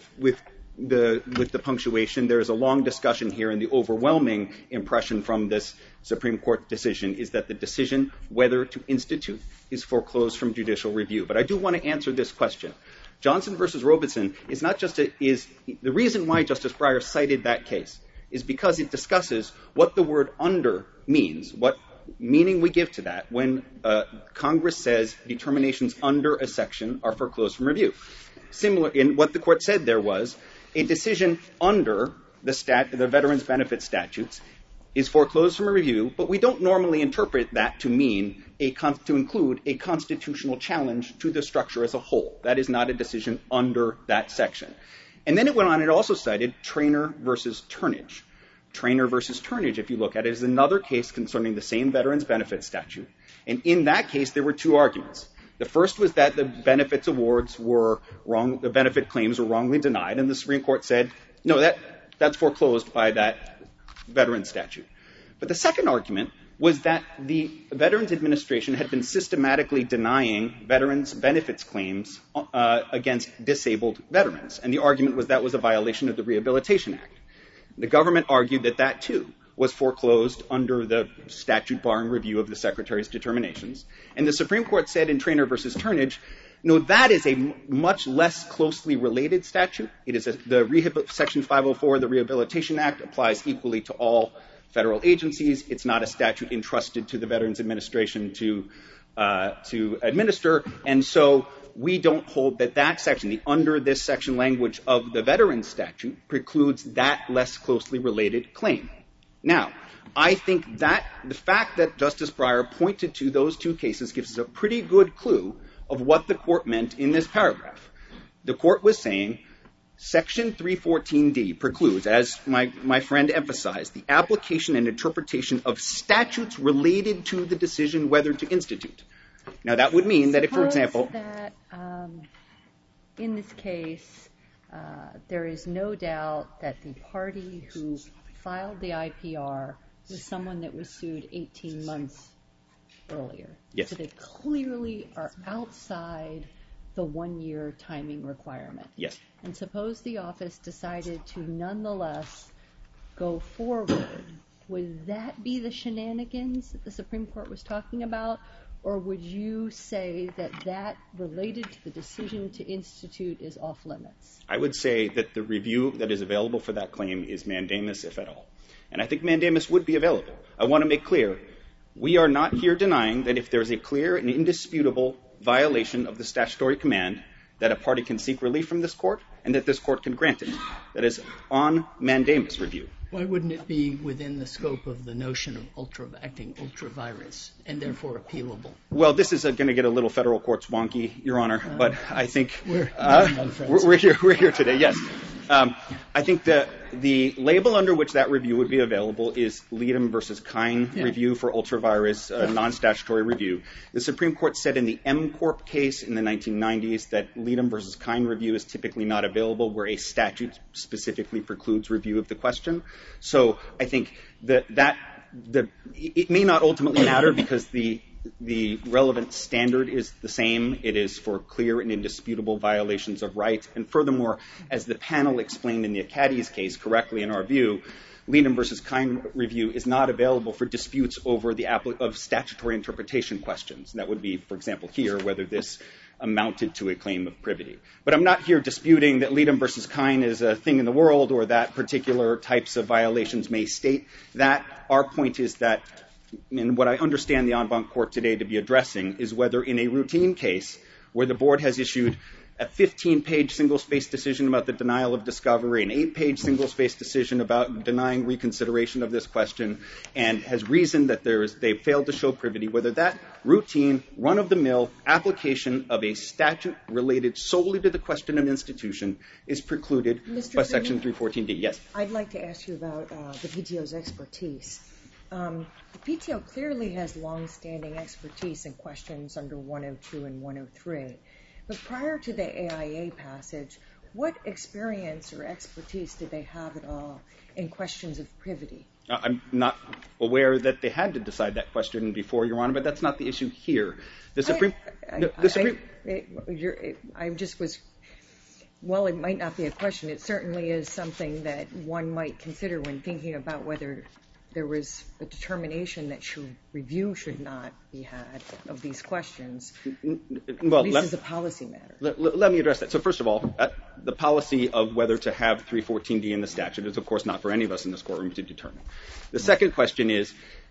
the punctuation. There is a long discussion here, and the overwhelming impression from this Supreme Court decision is that the decision whether to institute is foreclosed from judicial review. But I do want to answer this question. Johnson versus Robeson is not just the reason why Justice Breyer cited that case is because it discusses what the word under means, what meaning we give to that when Congress says determinations under a section are foreclosed from review. Similar in what the court said there was a decision under the veterans benefit statutes is foreclosed from a review, but we don't normally interpret that to mean to include a constitutional challenge to the structure as a whole. That is not a decision under that section. And then it went on, it also cited Traynor versus Turnage. Traynor versus Turnage, if you look at it, is another case concerning the same veterans benefit statute. And in that case, there were two arguments. The first was that the benefits awards were wrong, the benefit claims were wrongly denied, and the Supreme Court said, no, that's foreclosed by that veterans statute. But the second argument was that the Veterans Administration had been systematically denying veterans benefits claims against disabled veterans. And the argument was that was a violation of the Rehabilitation Act. The government argued that that, too, was foreclosed under the statute barring review of the Secretary's determinations. And the Supreme Court said in Traynor versus Turnage, no, that is a much less closely related statute. It is Section 504 of the Rehabilitation Act applies equally to all federal agencies. It's not a statute entrusted to the Veterans Administration to administer. And so we don't hold that section, the under this section language of the veterans statute, precludes that less closely related claim. Now, I think that the fact that Justice Breyer pointed to those two cases gives us a pretty good clue of what the court meant in this paragraph. The court was saying Section 314D precludes, as my friend emphasized, the application and interpretation of statutes related to the decision whether to institute. Now, that would mean that if, for example... that in this case, there is no doubt that the party who filed the IPR was someone that was sued 18 months earlier. Yes. So they clearly are outside the 1-year timing requirement. Yes. And suppose the office decided to nonetheless go forward. Would that be the shenanigans that the Supreme Court was talking about? Or would you say that that related to the decision to institute is off limits? I would say that the review that is available for that claim is mandamus, if at all. And I think mandamus would be available. I want to make clear, we are not here denying that if there's a clear and indisputable violation of the statutory command, that a party can seek relief from this court and that this court can grant it. That is on mandamus review. Why wouldn't it be within the scope of the notion of acting ultra-virus and therefore appealable? Well, this is going to get a little federal courts wonky, Your Honor, but I think we're here today, yes. I think that the label under which that review would be available is Leadham versus Kine review for ultra-virus, non-statutory review. The Supreme Court said in the M-Corp case in the 1990s that Leadham versus Kine review is typically not available where a statute specifically precludes review of the question. So I think that it may not ultimately matter because the the relevant standard is the same. It is for clear and indisputable violations of rights. And furthermore, as the panel explained in the Acades case correctly in our view, Leedham versus Kine review is not available for disputes over the of statutory interpretation questions. That would be, for example, here, whether this amounted to a claim of privity. But I'm not here disputing that Leedham versus Kine is a thing in the world or that particular types of violations may state that. Our point is that, and what I understand the en banc court today to be addressing, is whether in a routine case where the board has issued a 15-page single-spaced decision about the denial of discovery, an 8-page single-spaced decision about denying reconsideration of this question, and has reasoned that they failed to show privity, whether that routine, run-of-the-mill application of a statute related solely to the question of institution is precluded by Section 314D. Yes? I'd like to ask you about the PTO's expertise. The PTO clearly has long-standing expertise in questions under 102 and 103. But prior to the AIA passage, what experience or expertise did they have at all in questions of privity? I'm not aware that they had to decide that question before, Your Honor, but that's not the issue here. I just was, well, it might not be a question. It certainly is something that one might consider when thinking about whether there was a determination that review should not be had of these questions. Well, this is a policy matter. Let me address that. So first of all, the policy of whether to have 314D in the statute is, of course, not for any of us in this courtroom to determine. The second question is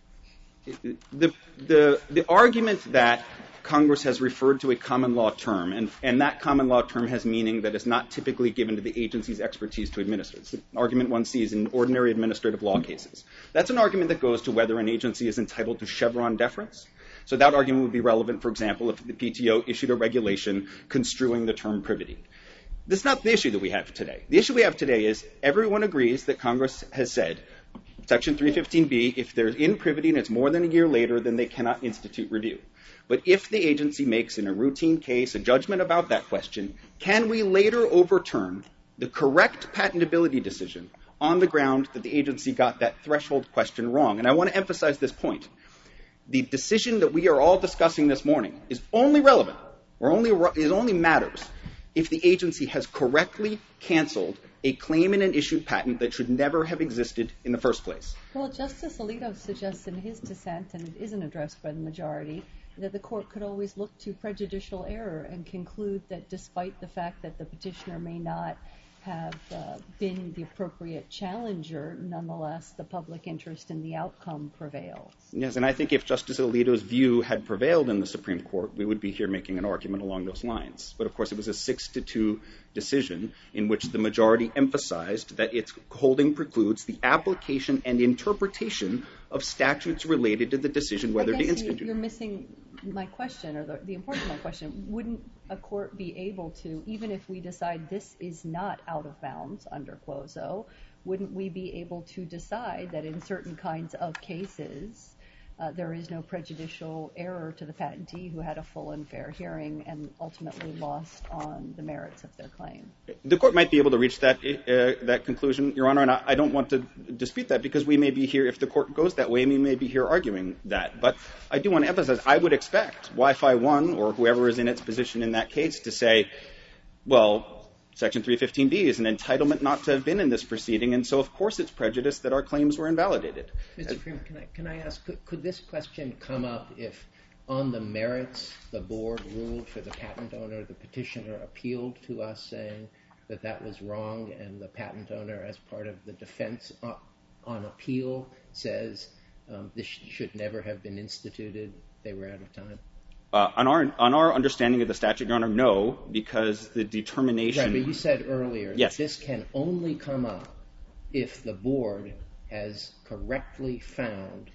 the argument that Congress has referred to a common law term, and that common law term has meaning that is not typically given to the agency's expertise to administer. It's an argument one sees in ordinary administrative law cases. That's an argument that goes to whether an agency is entitled to Chevron deference. So that argument would be relevant, for example, if the PTO issued a regulation construing the term privity. That's not the issue that we have today. The issue we have today is everyone agrees that Congress has said, Section 315B, if there's in privity and it's more than a year later, then they cannot institute review. But if the agency makes in a routine case a judgment about that question, can we later overturn the correct patentability decision on the ground that the agency got that threshold question wrong? And I want to emphasize this point. The decision that we are all discussing this morning is only relevant, or only matters, if the agency has correctly canceled a claim in an issued patent that should never have existed in the first place. Well, Justice Alito suggests in his dissent, and it isn't addressed by the majority, that the court could always look to prejudicial error and conclude that despite the fact that the petitioner may not have been the appropriate challenger, nonetheless, the public interest in the outcome prevails. Yes, and I think if Justice Alito's view had prevailed in the Supreme Court, we would be here making an argument along those lines. But, of course, it was a 6-2 decision in which the majority emphasized that its holding precludes the application and interpretation of statutes related to the decision whether to institute. You're missing my question, or the importance of my question. Wouldn't a court be able to, even if we decide this is not out of bounds under Quozo, wouldn't we be able to decide that in certain kinds of cases there is no prejudicial error to the patentee who had a full and fair hearing and ultimately lost on the merits of their claim? The court might be able to reach that conclusion, Your Honor, and I don't want to dispute that because we may be here, if the court goes that way, we may be here arguing that. But I do want to emphasize, I would expect Wi-Fi 1 or whoever is in its position in that case to say, well, Section 315B is an entitlement not to have been in this proceeding, and so of course it's prejudice that our claims were invalidated. Mr. Freeman, can I ask, could this question come up if on the merits the board ruled for the patent owner, the petitioner appealed to us saying that that was wrong, and the patent owner, as part of the defense on appeal, says this should never have been instituted, they were out of time? On our understanding of the statute, Your Honor, no, because the determination... Right, but you said earlier yes. that this can only come up if the board has correctly found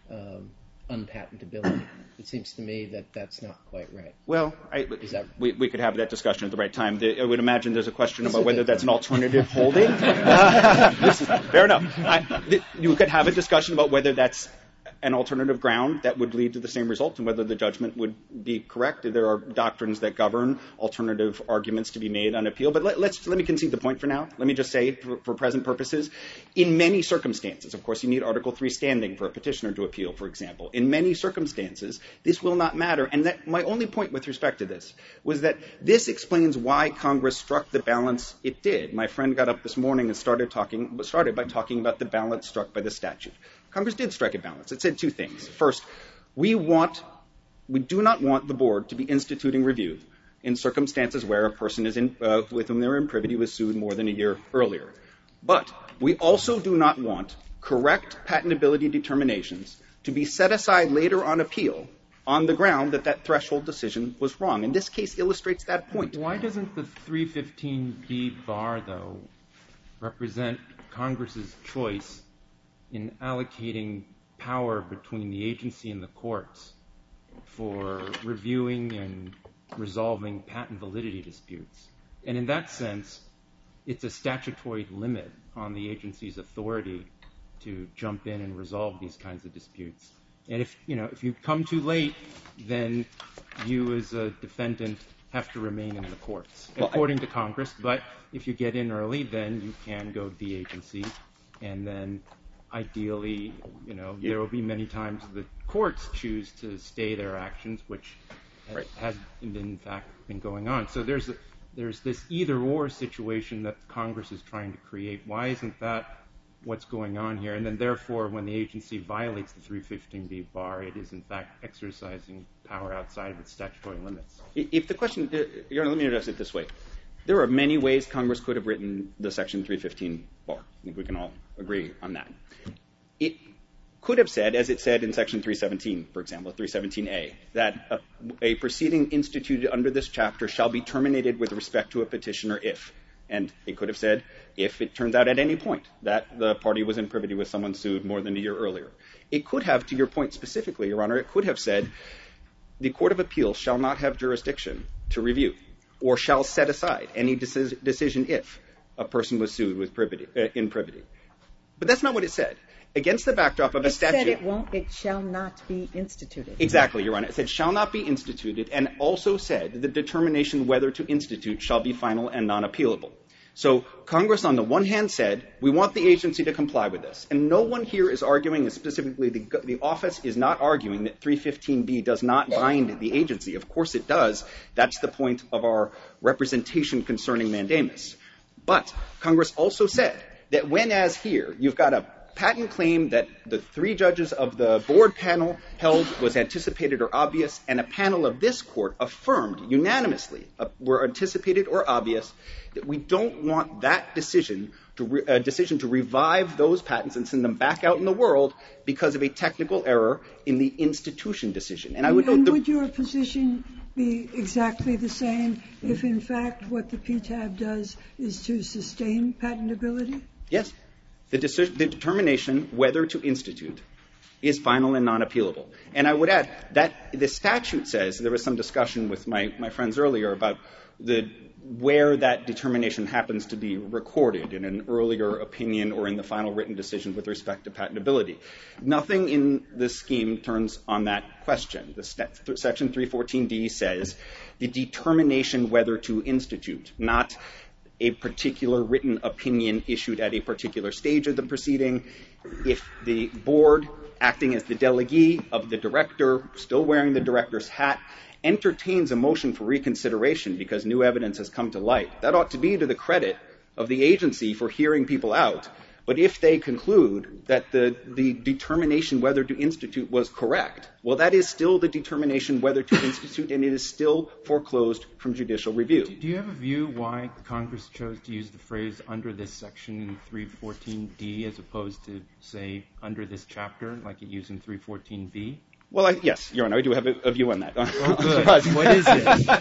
unpatentability. It seems to me that that's not quite right. Well, we could have that discussion at the right time. I would imagine there's a question about whether that's an alternative holding. Fair enough. You could have a discussion about whether that's an alternative ground that would lead to the same result and whether the judgment would be correct. There are doctrines that govern alternative arguments to be made on appeal. But let me concede the point for now. Let me just say, for present purposes, in many circumstances, of course, you need Article III standing for a petitioner to appeal, for example. In many circumstances, this will not matter. And my only point with respect to this was that this explains why Congress struck the balance it did. My friend got up this morning and started by talking about the balance struck by the statute. Congress did strike a balance. It said two things. First, we do not want the board to be instituting review in circumstances where a person with whom they're in privity was sued more than a year earlier. But we also do not want correct patentability determinations to be set aside later on appeal on the ground that threshold decision was wrong. And this case illustrates that point. Why doesn't the 315B bar, though, represent Congress's choice in allocating power between the agency and the courts for reviewing and resolving patent validity disputes? And in that sense, it's a statutory limit on the agency's authority to jump in and resolve these kinds of disputes. And if you come too late, then you as a defendant have to remain in the courts, according to Congress. But if you get in early, then you can go to the agency, and then ideally, there will be many times the courts choose to stay their actions, which has in fact been going on. So there's this either-or situation that Congress is trying to create. Why isn't that what's going on here? And then therefore, when the agency violates the 315B bar, it is in fact exercising power outside of its statutory limits. If the question, Your Honor, let me address it this way. There are many ways Congress could have written the Section 315 bar. I think we can all agree on that. It could have said, as it said in Section 317, for example, 317A, that a proceeding instituted under this chapter shall be terminated with respect to a petitioner if. And it could have said, if it turns out at any point that the party was in privity with someone sued more than a year earlier. It could have, to your point specifically, Your Honor, it could have said, the Court of Appeals shall not have jurisdiction to review or shall set aside any decision if a person was sued with in privity. But that's not what it said. Against the backdrop of a statute. It said it shall not be instituted. Exactly, Your Honor. It said shall not be instituted, and also said the determination whether to institute shall be final and non-appealable. So Congress, on the one hand, said, we want the agency to comply with this. And no one here is arguing, and specifically the office is not arguing that 315B does not bind the agency. Of course it does. That's the point of our representation concerning mandamus. But Congress also said that when, as here, you've got a patent claim that the three judges of the board panel held was anticipated or obvious, and a panel of this court affirmed unanimously were anticipated or obvious, that we don't want that decision to revive those patents and send them back out in the world because of a technical error in the institution decision. And would your position be exactly the same if, in fact, what the PTAB does is to sustain patentability? Yes. The determination whether to institute is final and non-appealable. And I would add that the statute says, there was some discussion with my friends earlier about where that determination happens to be recorded in an earlier opinion or in the final written decision with respect to patentability. Nothing in this scheme turns on that question. Section 314D says the determination whether to institute, not a particular written opinion issued at a particular stage of the proceeding. If the board, acting as the delegee of the director, still wearing the director's hat, entertains a motion for reconsideration because new evidence has come to light, that ought to be to the credit of the agency for hearing people out. But if they conclude that the determination whether to institute was correct, well, that is still the determination whether to institute, and it is still foreclosed from judicial review. Do you have a view why Congress chose to use the phrase under this section in 314D as opposed to, say, under this chapter like it used in 314B? Well, yes, Your Honor, I do have a view on that. Oh, good. What is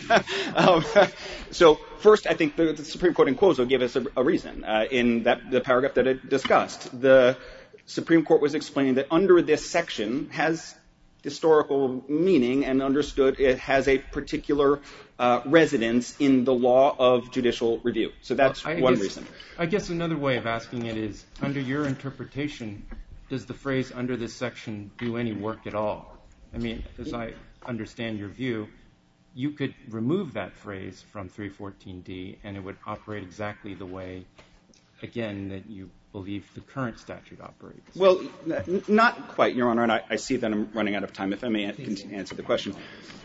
it? So, first, I think the Supreme Court in Quozo gave us a reason. In the paragraph that it discussed, the Supreme Court was explaining that under this section has historical meaning and understood it has a particular residence in the law of judicial review. So that's one reason. I guess another way of asking it is, under your interpretation, does the phrase under this section do any work at all? I mean, as I understand your view, you could remove that phrase from 314D and it would operate exactly the way, again, that you believe the current statute operates. Well, not quite, Your Honor, and I see that I'm running out of time. If I may answer the question.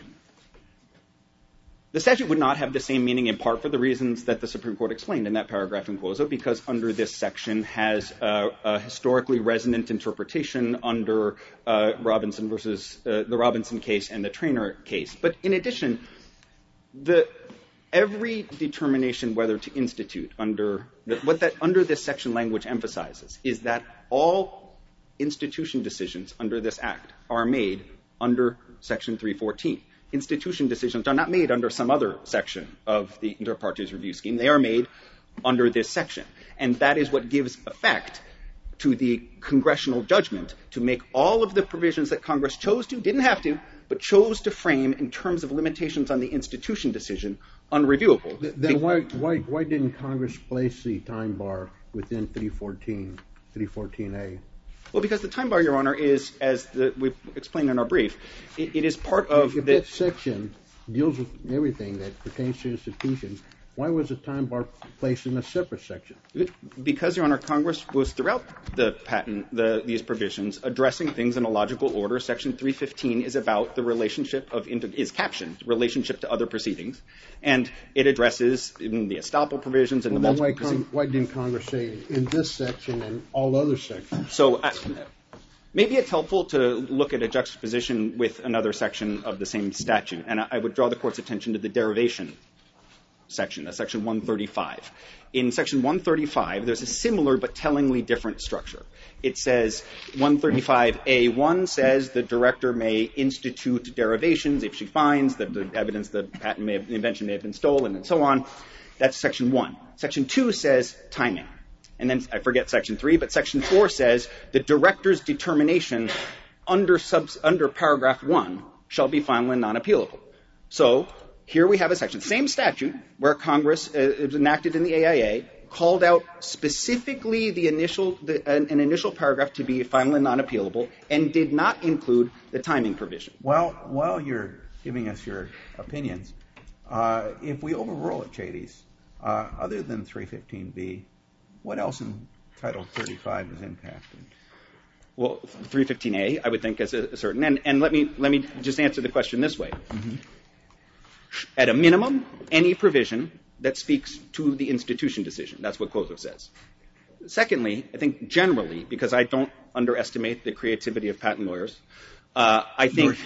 The statute would not have the same meaning in part for the reasons that the Supreme Court explained in that paragraph in Quozo, because under this section has a historically resonant interpretation under Robinson versus the Robinson case and the Traynor case. But in addition, every determination whether to institute under this section language emphasizes is that all institution decisions under this act are made under Section 314. Institution decisions are not made under some other section of the Inter Partes Review Scheme. They are made under this section. And that is what gives effect to the congressional judgment to make all of the provisions that Congress chose to, didn't have to, but chose to frame in terms of limitations on the institution decision unreviewable. Then why didn't Congress place the time bar within 314A? Well, because the time bar, Your Honor, is, as we've explained in our brief, it is part of if that section deals with everything that pertains to institutions, why was the time bar placed in a separate section? Because, Your Honor, Congress was throughout the patent, these provisions, addressing things in a logical order. Section 315 is about the relationship is captioned, relationship to other proceedings. And it addresses in the estoppel provisions and the multiple proceedings. Why didn't Congress say in this section and all other sections? So maybe it's helpful to look at a juxtaposition with another section of the same statute. And I would draw the Court's attention to the derivation section, that's Section 135. In Section 135, there's a similar but tellingly different structure. It says 135A1 says the director may institute derivations if she finds that the evidence the invention may have been stolen and so on. That's Section 1. Section 2 says timing. And then I forget Section 3, but Section 4 says the director's determination under paragraph 1 shall be final and non-appealable. So here we have a section, same statute, where Congress enacted in the AIA, called out specifically an initial paragraph to be final and non-appealable, and did not include the timing provision. Well, while you're giving us your opinions, if we overrule it, Chades, other than 315B, what else in Title 35 is impacted? Well, 315A, I would think, is a certain. And let me just answer the question this way. Mm-hmm. At a minimum, any provision that speaks to the institution decision. That's what Quozo says. Secondly, I think generally, because I don't underestimate the creativity of patent lawyers, I think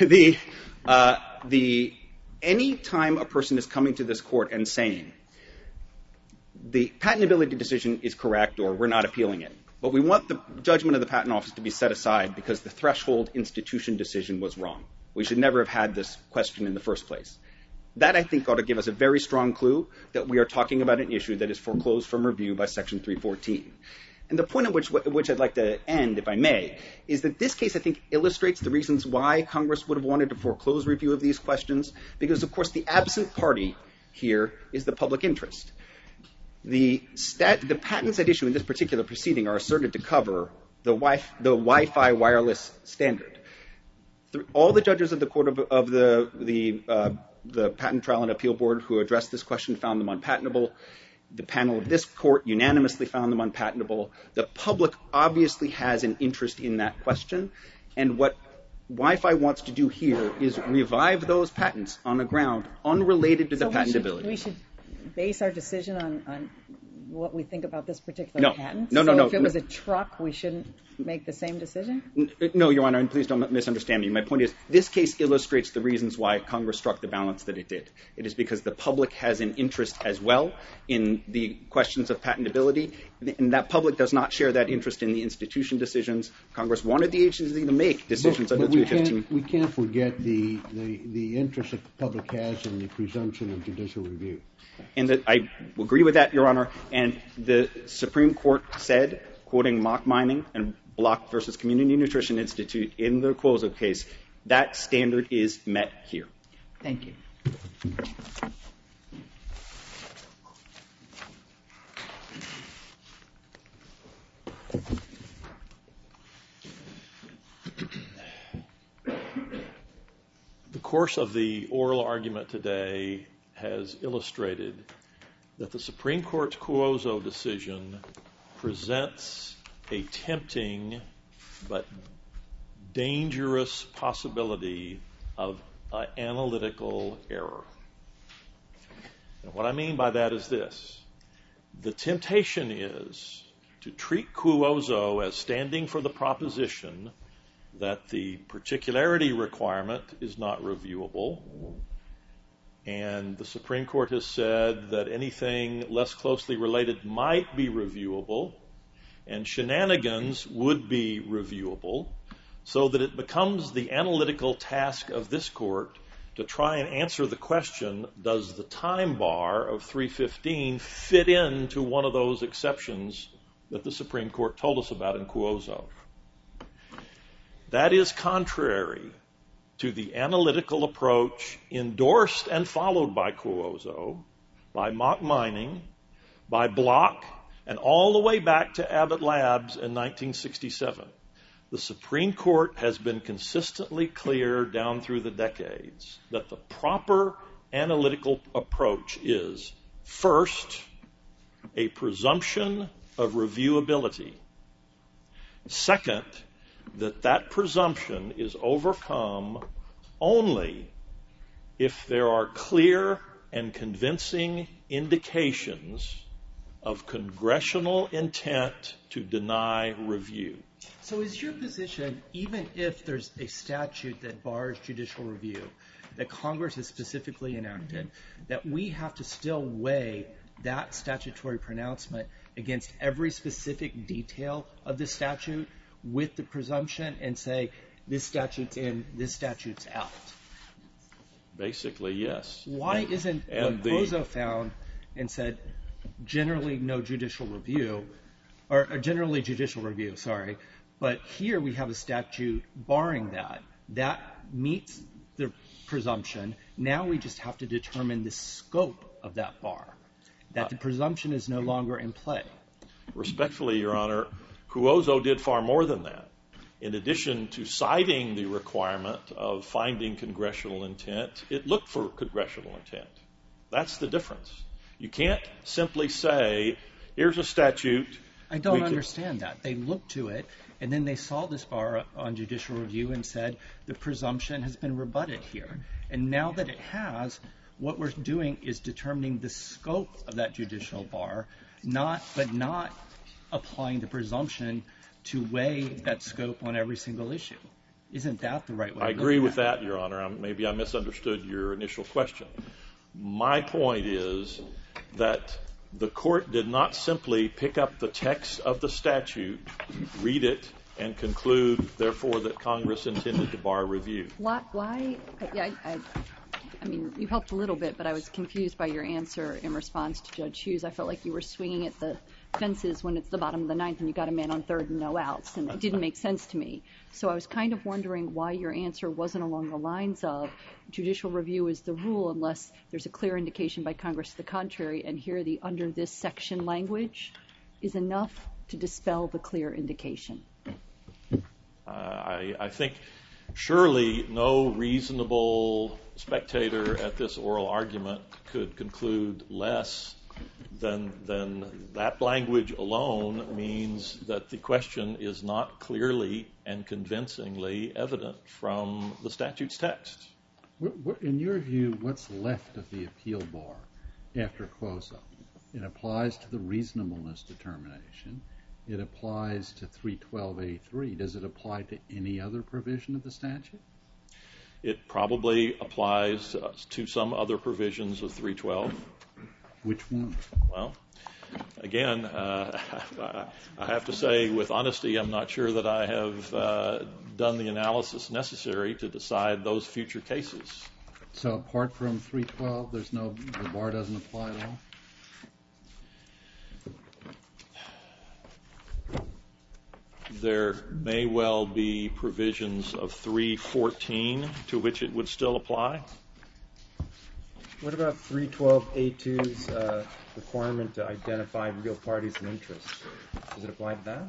any time a person is coming to this court and saying the patentability decision is correct or we're not appealing it, but we want the judgment of the Patent Office to be set aside because the threshold institution decision was wrong. We should never have had this question in the first place. That, I think, ought to give us a very strong clue that we are talking about an issue that is foreclosed from review by Section 314. And the point at which I'd like to end, if I may, is that this case, I think, illustrates the reasons why Congress would have wanted to foreclose review of these questions, because, of course, the absent party here is the public interest. The patents at issue in this particular proceeding are asserted to cover the Wi-Fi wireless standard. All the judges of the Court of the Patent Trial and Appeal Board who addressed this question found them unpatentable. The panel of this court unanimously found them unpatentable. The public obviously has an interest in that question. And what Wi-Fi wants to do here is revive those patents on a ground unrelated to the patentability. We should base our decision on what we think about this particular patent? No. So if it was a truck, we shouldn't make the same decision? No, Your Honor, and please don't misunderstand me. My point is, this case illustrates the reasons why Congress struck the balance that it did. It is because the public has an interest as well in the questions of patentability, and that public does not share that interest in the institution decisions. Congress wanted the agency to make decisions under 315. We can't forget the interest that the public has in the presumption of judicial review. And I agree with that, Your Honor. And the Supreme Court said, quoting Mock Mining and Block versus Community Nutrition Institute in the Quozo case, that standard is met here. Thank you. course of the oral argument today has illustrated that the Supreme Court's Cuozzo decision presents a tempting but dangerous possibility of analytical error. And what I mean by that is this. The temptation is to treat Cuozzo as standing for the proposition that the particularity requirement is not reviewable, and the Supreme Court has said that anything less closely related might be reviewable, and shenanigans would be reviewable, so that it becomes the analytical task of this court to try and answer the question, does the time bar of 315 fit into one of those exceptions that the Supreme Court told us about in Cuozzo? That is contrary to the analytical approach endorsed and followed by Cuozzo, by Mock Mining, by Block, and all the way back to Abbott Labs in 1967. The Supreme Court has been consistently clear down through the decades that the proper analytical approach is, first, a presumption of reviewability. Second, that presumption is overcome only if there are clear and convincing indications of congressional intent to deny review. So is your position, even if there's a statute that bars judicial review, that Congress has specifically enacted, that we have to still weigh that statutory pronouncement against every specific detail of the statute with the presumption and say, this statute's in, this statute's out? Basically, yes. Why isn't what Cuozzo found and said, generally judicial review, sorry, but here we have a statute barring that. That meets the presumption. Now we just have to determine the scope of that bar, that the presumption is no longer in play. Respectfully, Your Honor, Cuozzo did far more than that. In addition to citing the requirement of finding congressional intent, it looked for congressional intent. That's the difference. You can't simply say, here's a statute. I don't understand that. They looked to it, and then they saw this bar on judicial review and said, the presumption has been rebutted here. And now that it has, what we're doing is determining the scope of that judicial bar, but not applying the presumption to weigh that scope on every single issue. Isn't that the right way? I agree with that, Your Honor. Maybe I misunderstood your initial question. My point is that the court did not simply pick up the text of the statute, read it, and conclude, therefore, that Congress intended to bar review. Why? I mean, you helped a little bit, but I was confused by your answer in response to Judge Hughes. I felt like you were swinging at the fences when it's the bottom of the ninth and you got a man on third and no outs, and it didn't make sense to me. So I was kind of wondering why your answer wasn't along the lines of judicial review is the rule unless there's a clear indication by Congress to the contrary, and here the under this section language is enough to dispel the clear indication. I think surely no reasonable spectator at this oral argument could conclude less than that language alone means that the question is not clearly and convincingly evident from the statute's text. In your view, what's left of the appeal bar after Cuozzo? It applies to the reasonableness determination. It applies to 312A3. Does it apply to any other provision of the statute? It probably applies to some other provisions of 312. Which one? Well, again, I have to say with honesty, I'm not sure that I have done the analysis necessary to decide those future cases. So apart from 312, the bar doesn't apply at all? There may well be provisions of 314 to which it would still apply. What about 312A2's requirement to identify real parties and interests? Does it apply to that?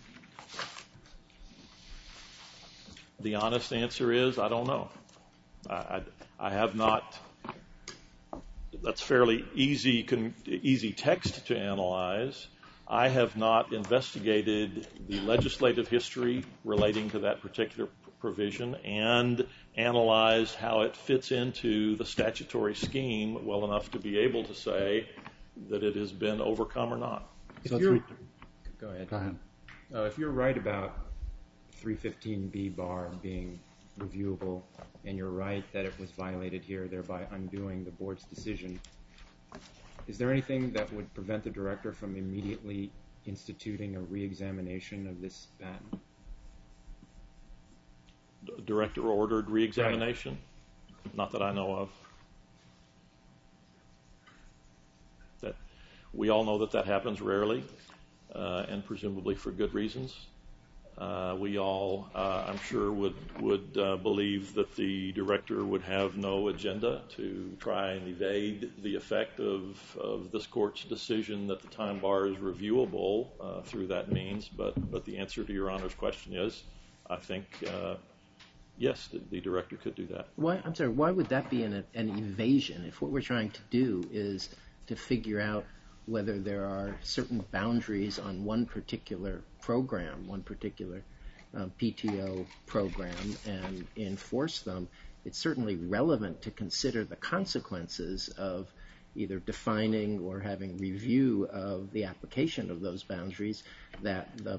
The honest answer is I don't know. I have not. That's fairly easy text to analyze. I have not investigated the legislative history relating to that particular provision and analyzed how it fits into the statutory scheme well enough to be able to say that it has been overcome or not. Go ahead. If you're right about 315B bar being reviewable, and you're right that it was violated here, thereby undoing the board's decision, is there anything that would prevent the director from immediately instituting a re-examination of this patent? Director ordered re-examination? Right. Not that I know of. We all know that happens rarely, and presumably for good reasons. We all, I'm sure, would believe that the director would have no agenda to try and evade the effect of this court's decision that the time bar is reviewable through that means. But the answer to Your Honor's question is, I think, yes, the director could do that. I'm sorry, why would that be an evasion if what we're trying to do is to figure out whether there are certain boundaries on one particular program, one particular PTO program, and enforce them? It's certainly relevant to consider the consequences of either defining or having review of the application of those boundaries, that the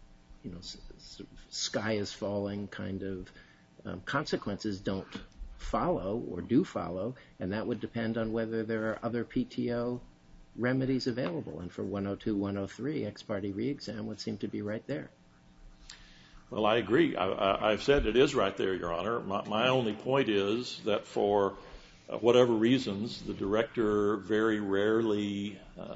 sky is falling kind of consequences don't follow or do follow, and that would depend on whether there are other PTO remedies available. And for 102, 103, ex parte re-exam would seem to be right there. Well, I agree. I've said it is right there, Your Honor. My only point is that for whatever reasons, the director very rarely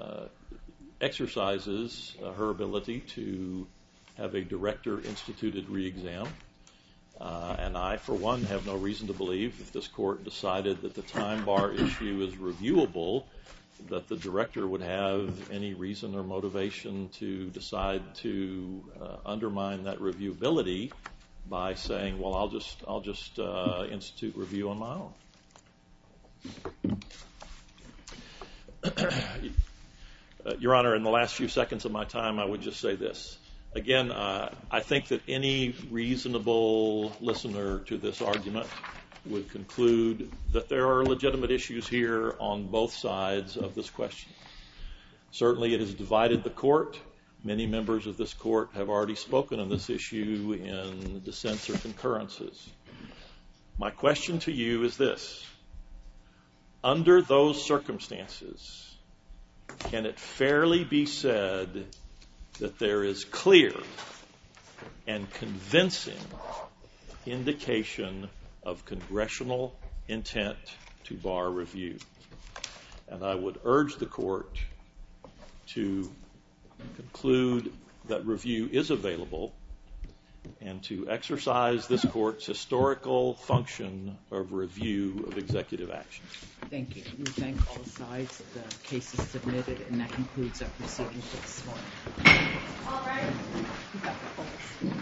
exercises her ability to have a director-instituted re-exam. And I, for one, have no reason to believe if this court decided that the time bar issue is reviewable, that the director would have any reason or motivation to decide to undermine that reviewability by saying, well, I'll just institute review on my own. Your Honor, in the last few seconds of my time, I would just say this. Again, I think that any reasonable listener to this argument would conclude that there are legitimate issues here on both sides of this question. Certainly it has divided the court. Many members of this court have already spoken on this issue in dissents or concurrences. My question to you is this. Under those circumstances, can it fairly be said that there is clear and convincing indication of congressional intent to bar review? And I would urge the court to conclude that review is available and to exercise this court's historical function of review of executive actions. Thank you. We thank all sides. The case is submitted, and that concludes our proceedings this morning. All right.